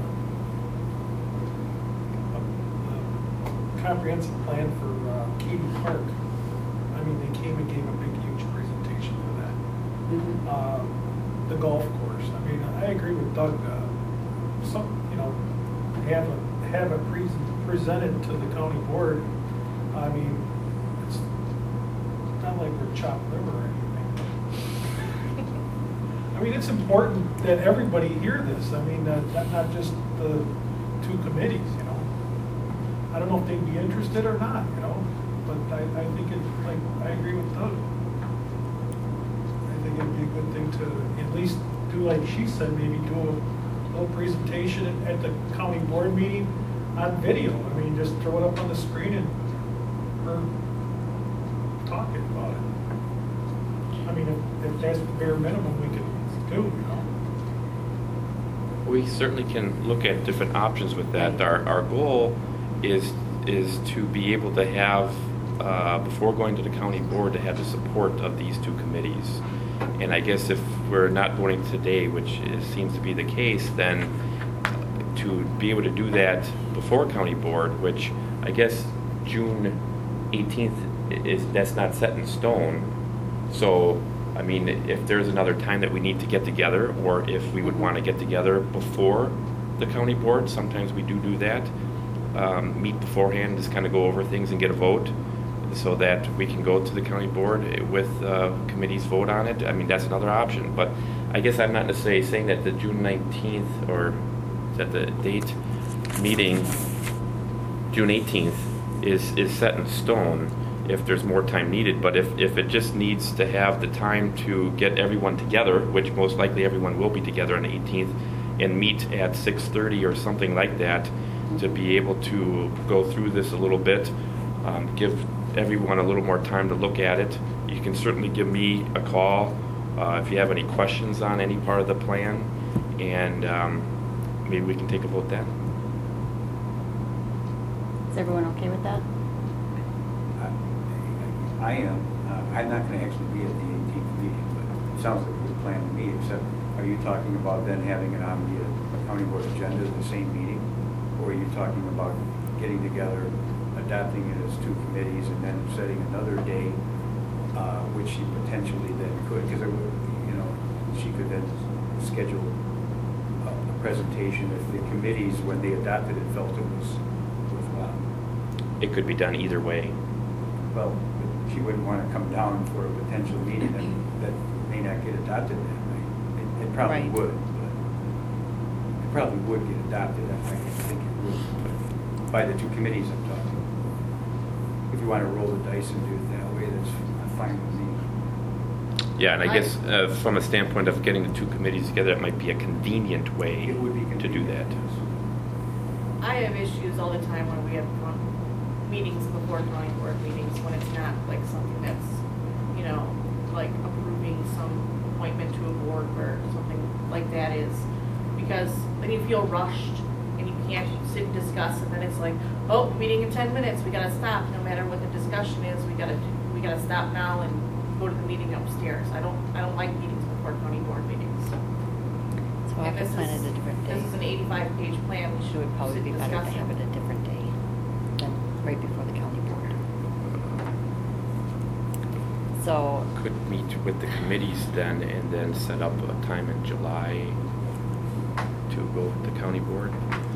comprehensive plan for Keaton Park, I mean, they came and gave a big, huge presentation for that. The golf course, I mean, I agree with Doug, have it presented to the county board. I mean, it's not like we're chopped liver or anything. I mean, it's important that everybody hear this. I mean, not just the two committees, I don't know if they'd be interested or not, but I think I agree with Doug. I think it'd be a good thing to at least do like she said, maybe do a little presentation at the county board meeting on video. I mean, just throw it up on the screen and her talking about it. I mean, if that's the bare minimum we can do, We certainly can look at different options with that. Our goal is to be able to have, before going to the county board, to have the support of these two committees. And I guess if we're not voting today, which seems to be the case, then to be able to do that before county board, which I guess June 18th that's not set in stone. So, I mean, if there's another time that we need to get together, or if we would want to get together before the county board. Sometimes we do that. Meet beforehand, just kind of go over things and get a vote so that we can go to the county board with committee's vote on it. I mean, that's another option. But I guess I'm not necessarily saying that the June 19th, or is that the date, meeting, June 18th, is set in stone if there's more time needed. But if it just needs to have the time to get everyone together, which most likely everyone will be together on the 18th, and meet at 6:30 or something like that, to be able to go through this a little bit, give everyone a little more time to look at it. You can certainly give me a call if you have any questions on any part of the plan, and maybe we can take a vote then. Is everyone okay with that? I am. I'm not going to actually be at the 18th meeting, but it sounds like a good plan to me, except are you talking about then having it on the county board agenda at the same meeting? Or are you talking about getting together, adopting it as two committees, and then setting another day, which she potentially then could, because she could then schedule a presentation if the committees, when they adopted it, felt it was worthwhile. It could be done either way. Well, she wouldn't want to come down for a potential meeting that may not get adopted that night. It probably Right. would, but it probably would get adopted. I think it would, by the two committees I'm talking. If you want to roll the dice and do it that way, that's fine with me. Yeah, and I guess from a standpoint of getting the two committees together, it might be a convenient way It would be to do that. I have issues all the time when we have meetings before county board meetings, when it's not like something that's, like approving some appointment to a board where something like that is. Because then you feel rushed and you can't sit and discuss, and then it's like, oh, meeting in 10 minutes, we gotta stop. No matter what the discussion is, we gotta stop now and go to the meeting upstairs. I don't like meetings before county board meetings. So we'll have And to plan it a different day. This is an 85-page plan. We It should would probably sit be and better to discuss have it a different day than right before the county board. So, Could meet with the committees then, and then set up a time in July to go with the county board.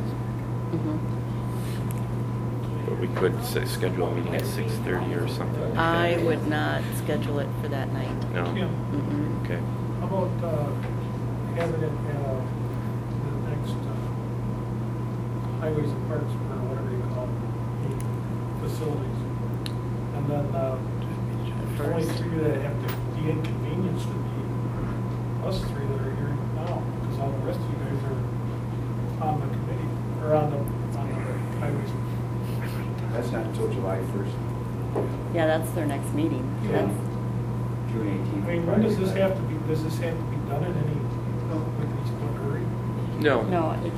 Or we could schedule a meeting at 6:30 or something like that. I would not schedule it for that night. No? Yeah. Mm-mm. Okay. How about having it the next highways and parks, or whatever you call them, facilities? And then the only three that have to be inconvenienced would be us three that are here now, because all the rest of you guys are on the committee, or on the highways. That's not until July 1st. Yeah, that's their next meeting. Yeah. That's, June 18th. I mean, when does this have to be, does this have to be done in any, with these hurry? No. no, it,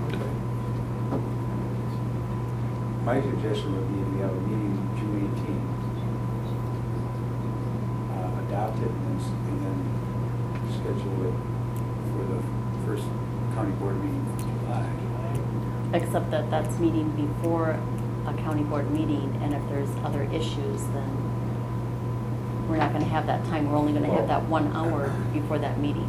My suggestion would be we have a meeting June 18th, adopt it, and then schedule it for the first county board meeting in July. except that that's meeting before a county board meeting, and if there's other issues, then we're not gonna have that time. We're only gonna have that 1 hour before that meeting.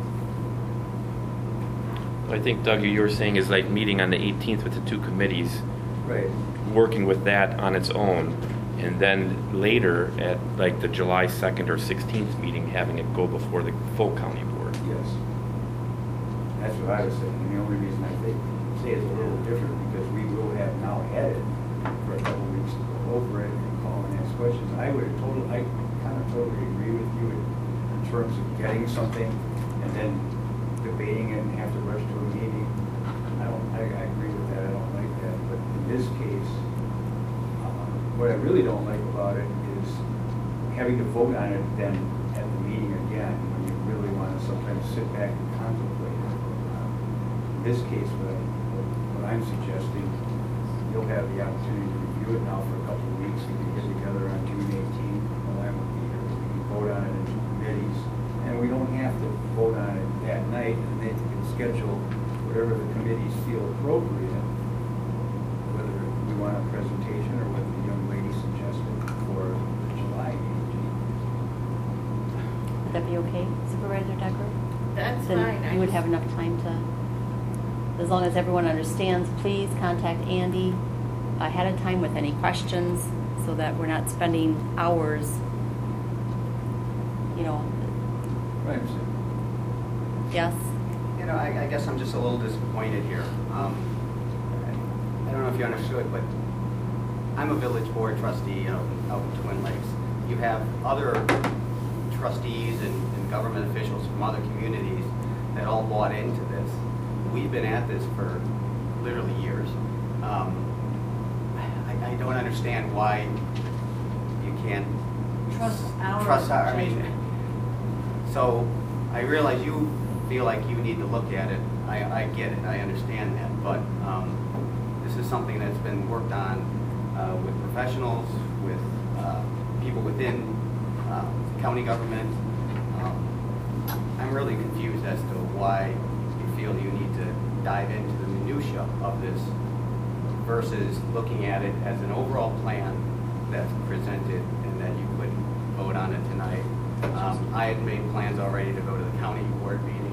I think, Doug, you were saying is like meeting on the 18th with the two committees, Right. working with that on its own, and then later at like the July 2nd or 16th meeting, having it go before the full county board. Yes. That's what I was saying. And the only reason I say it's a little different because we will have now had it for a couple of weeks to go over it and call and ask questions. I kind of totally agree with you in terms of getting something and then debating it and have to rush to a meeting. I agree with that. I don't like that. But in this case, what I really don't like about it is having to vote on it then at the meeting again when you really want to sometimes sit back and contemplate it. In this case, what I'm suggesting, you'll have the opportunity to review it now for a couple of weeks. We can get together on June 18th. Well, I will be here. We can vote on it in two committees. And we don't have to vote on it that night, and then you can schedule whatever the committees feel appropriate, whether we want a presentation or what the young lady suggested for the July meeting. would that be okay, Supervisor Decker? That's Then fine. you would have enough time to, as long as everyone understands, please contact Andy ahead of time with any questions so that we're not spending hours, you know. Right. Yes? You know, I guess I'm just a little disappointed here. I don't know if you understood, but I'm a village board trustee out in Twin Lakes. You have other trustees and government officials from other communities that all bought into this. We've been at this for literally years. I don't understand why you can't Trust our I mean, so I realize you feel like you need to look at it. I get it. I understand that. But this is something that's been worked on with professionals, with people within county government. I'm really confused as to why you feel you need to dive into the minutia of this versus looking at it as an overall plan that's presented and that you could vote on it tonight. I had made plans already to go to the county board meeting.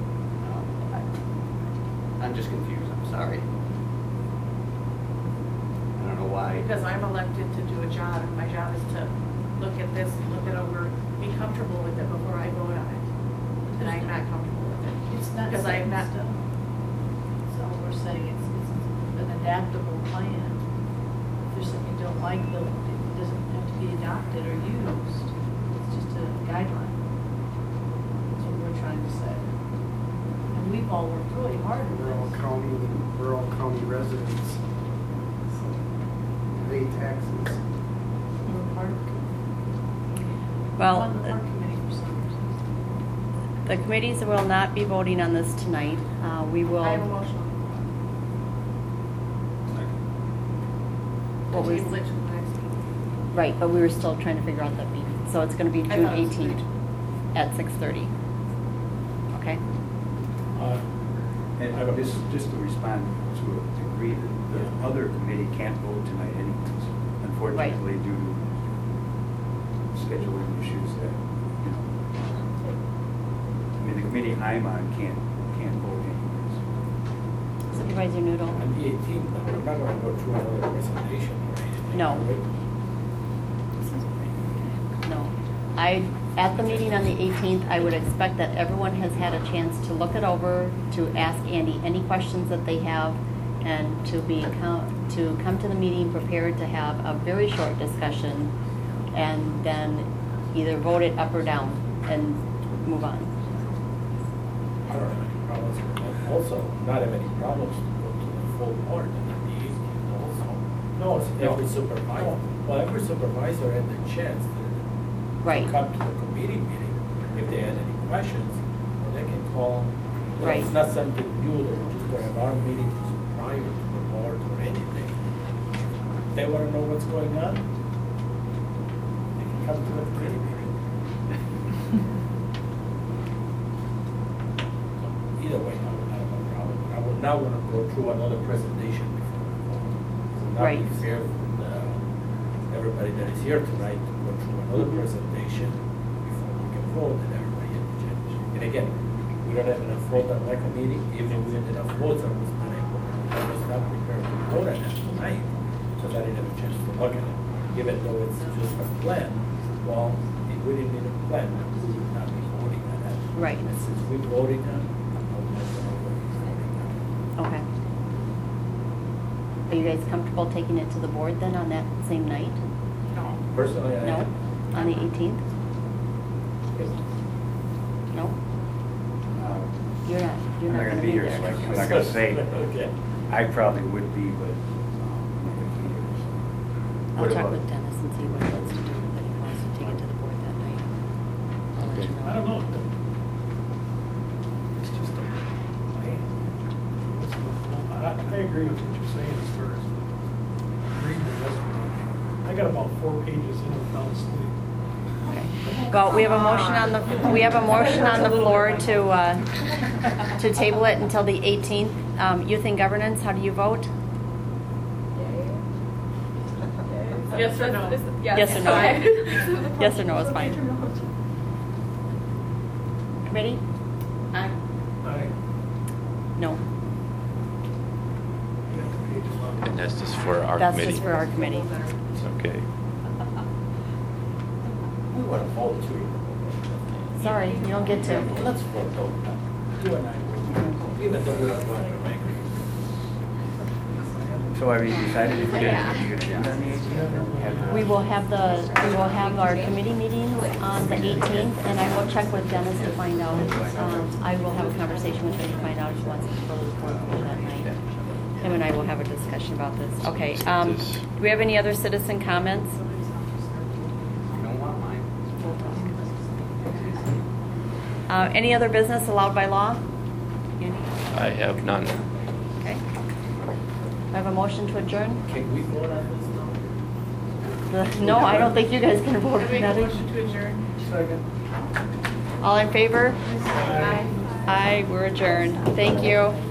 I'm just confused. I'm sorry. I don't know why. Because I'm elected to do a job, and my job is to look at this, look it over, be comfortable with it before I vote on it. And I'm not comfortable with it. It's not Because I have not. set in stone. So we're saying it's an adaptable plan. If there's something you don't like, though, it doesn't have to be adopted or used. It's just a guideline. That's what we're trying to say. And we've all worked really hard on We're all county residents. So, pay taxes. We're part of the committee. Well, On the park committee for some reason. the committees will not be voting on this tonight. We will. I have a motion. What was- Table it to the next meeting. Right, but we were still trying to figure out that meeting. So it's going to be I June thought it was 18th at 6:30. Okay? And just to respond to a degree, the other committee can't vote tonight anyways, unfortunately, due to scheduling issues that, you know. I mean, the committee I'm on can't vote anyways. Supervisor Noodle? On the 18th, we're not going to go through another presentation or anything. No. No. At the meeting on the 18th, I would expect that everyone has had a chance to look it over, to ask Andy any questions that they have, and to come to the meeting prepared to have a very short discussion, and then either vote it up or down and move on. I don't have any problems with that. Also, not have any problems to go to the full board and then the 18th also. No, it's every supervisor. Well, every supervisor had the chance to Right. come to the committee meeting if they had any questions, or they can call. You know, Right. It's not something new that we're just going to have our meetings prior to the board or anything. If they want to know what's going on, they can come to the committee meeting. So, either way, I would have no problem. I would not want to go through another presentation before the vote. It would not Right. be fair for everybody that is here tonight to go through another presentation before we can vote and everybody had the chance. And again, we don't have enough vote on like a meeting, even if we had enough votes, I was not prepared to vote on it tonight, because I didn't have a chance to look at it. Even though it's just a plan, well, if we didn't need a plan, we would not be voting on that. Right. And since we're voting on it, I'll let them know what we're voting on. Okay. Are you guys comfortable taking it to the board then on that same night? No. Personally, I No? am. On the 18th? No? You're not I'm not gonna be here, so I'm not gonna say. Okay. I probably would be, but I'm not gonna be here. So. I'll What check about- with Dennis and see what he wants to do, if he wants to take it to the board that night. I'll let you know. I don't know. It's just a plan. I agree with what you're saying as far as reading the rest of it. I got about 4 pages in and fell asleep. Okay. Well, we have a motion on the floor to table it until the 18th. Youth and Governance, how do you vote? Yes or no? Yes or no? Yes or no is fine. Committee? Aye. Aye. No. for our That's committee? just for our committee. Okay. We want to vote too. Sorry, you don't get to. Let's vote though. You and I. Even though we're not going to make it. So have you decided if you're going to put your agenda on the 18th? We will have our committee meeting on the 18th, and I will check with Dennis to find out. I will have a conversation with him to find out if he wants to go to the board meeting that night. Him and I will have a discussion about this. Okay, do we have any other citizen comments? I don't want mine. Any other business allowed by law? Andy? I have none. Okay. I have a motion to adjourn? Can we vote on this now? No, I don't think you guys can vote I on make a that. motion to adjourn. Second. All in favor? Aye. Aye, we're adjourned. Thank you.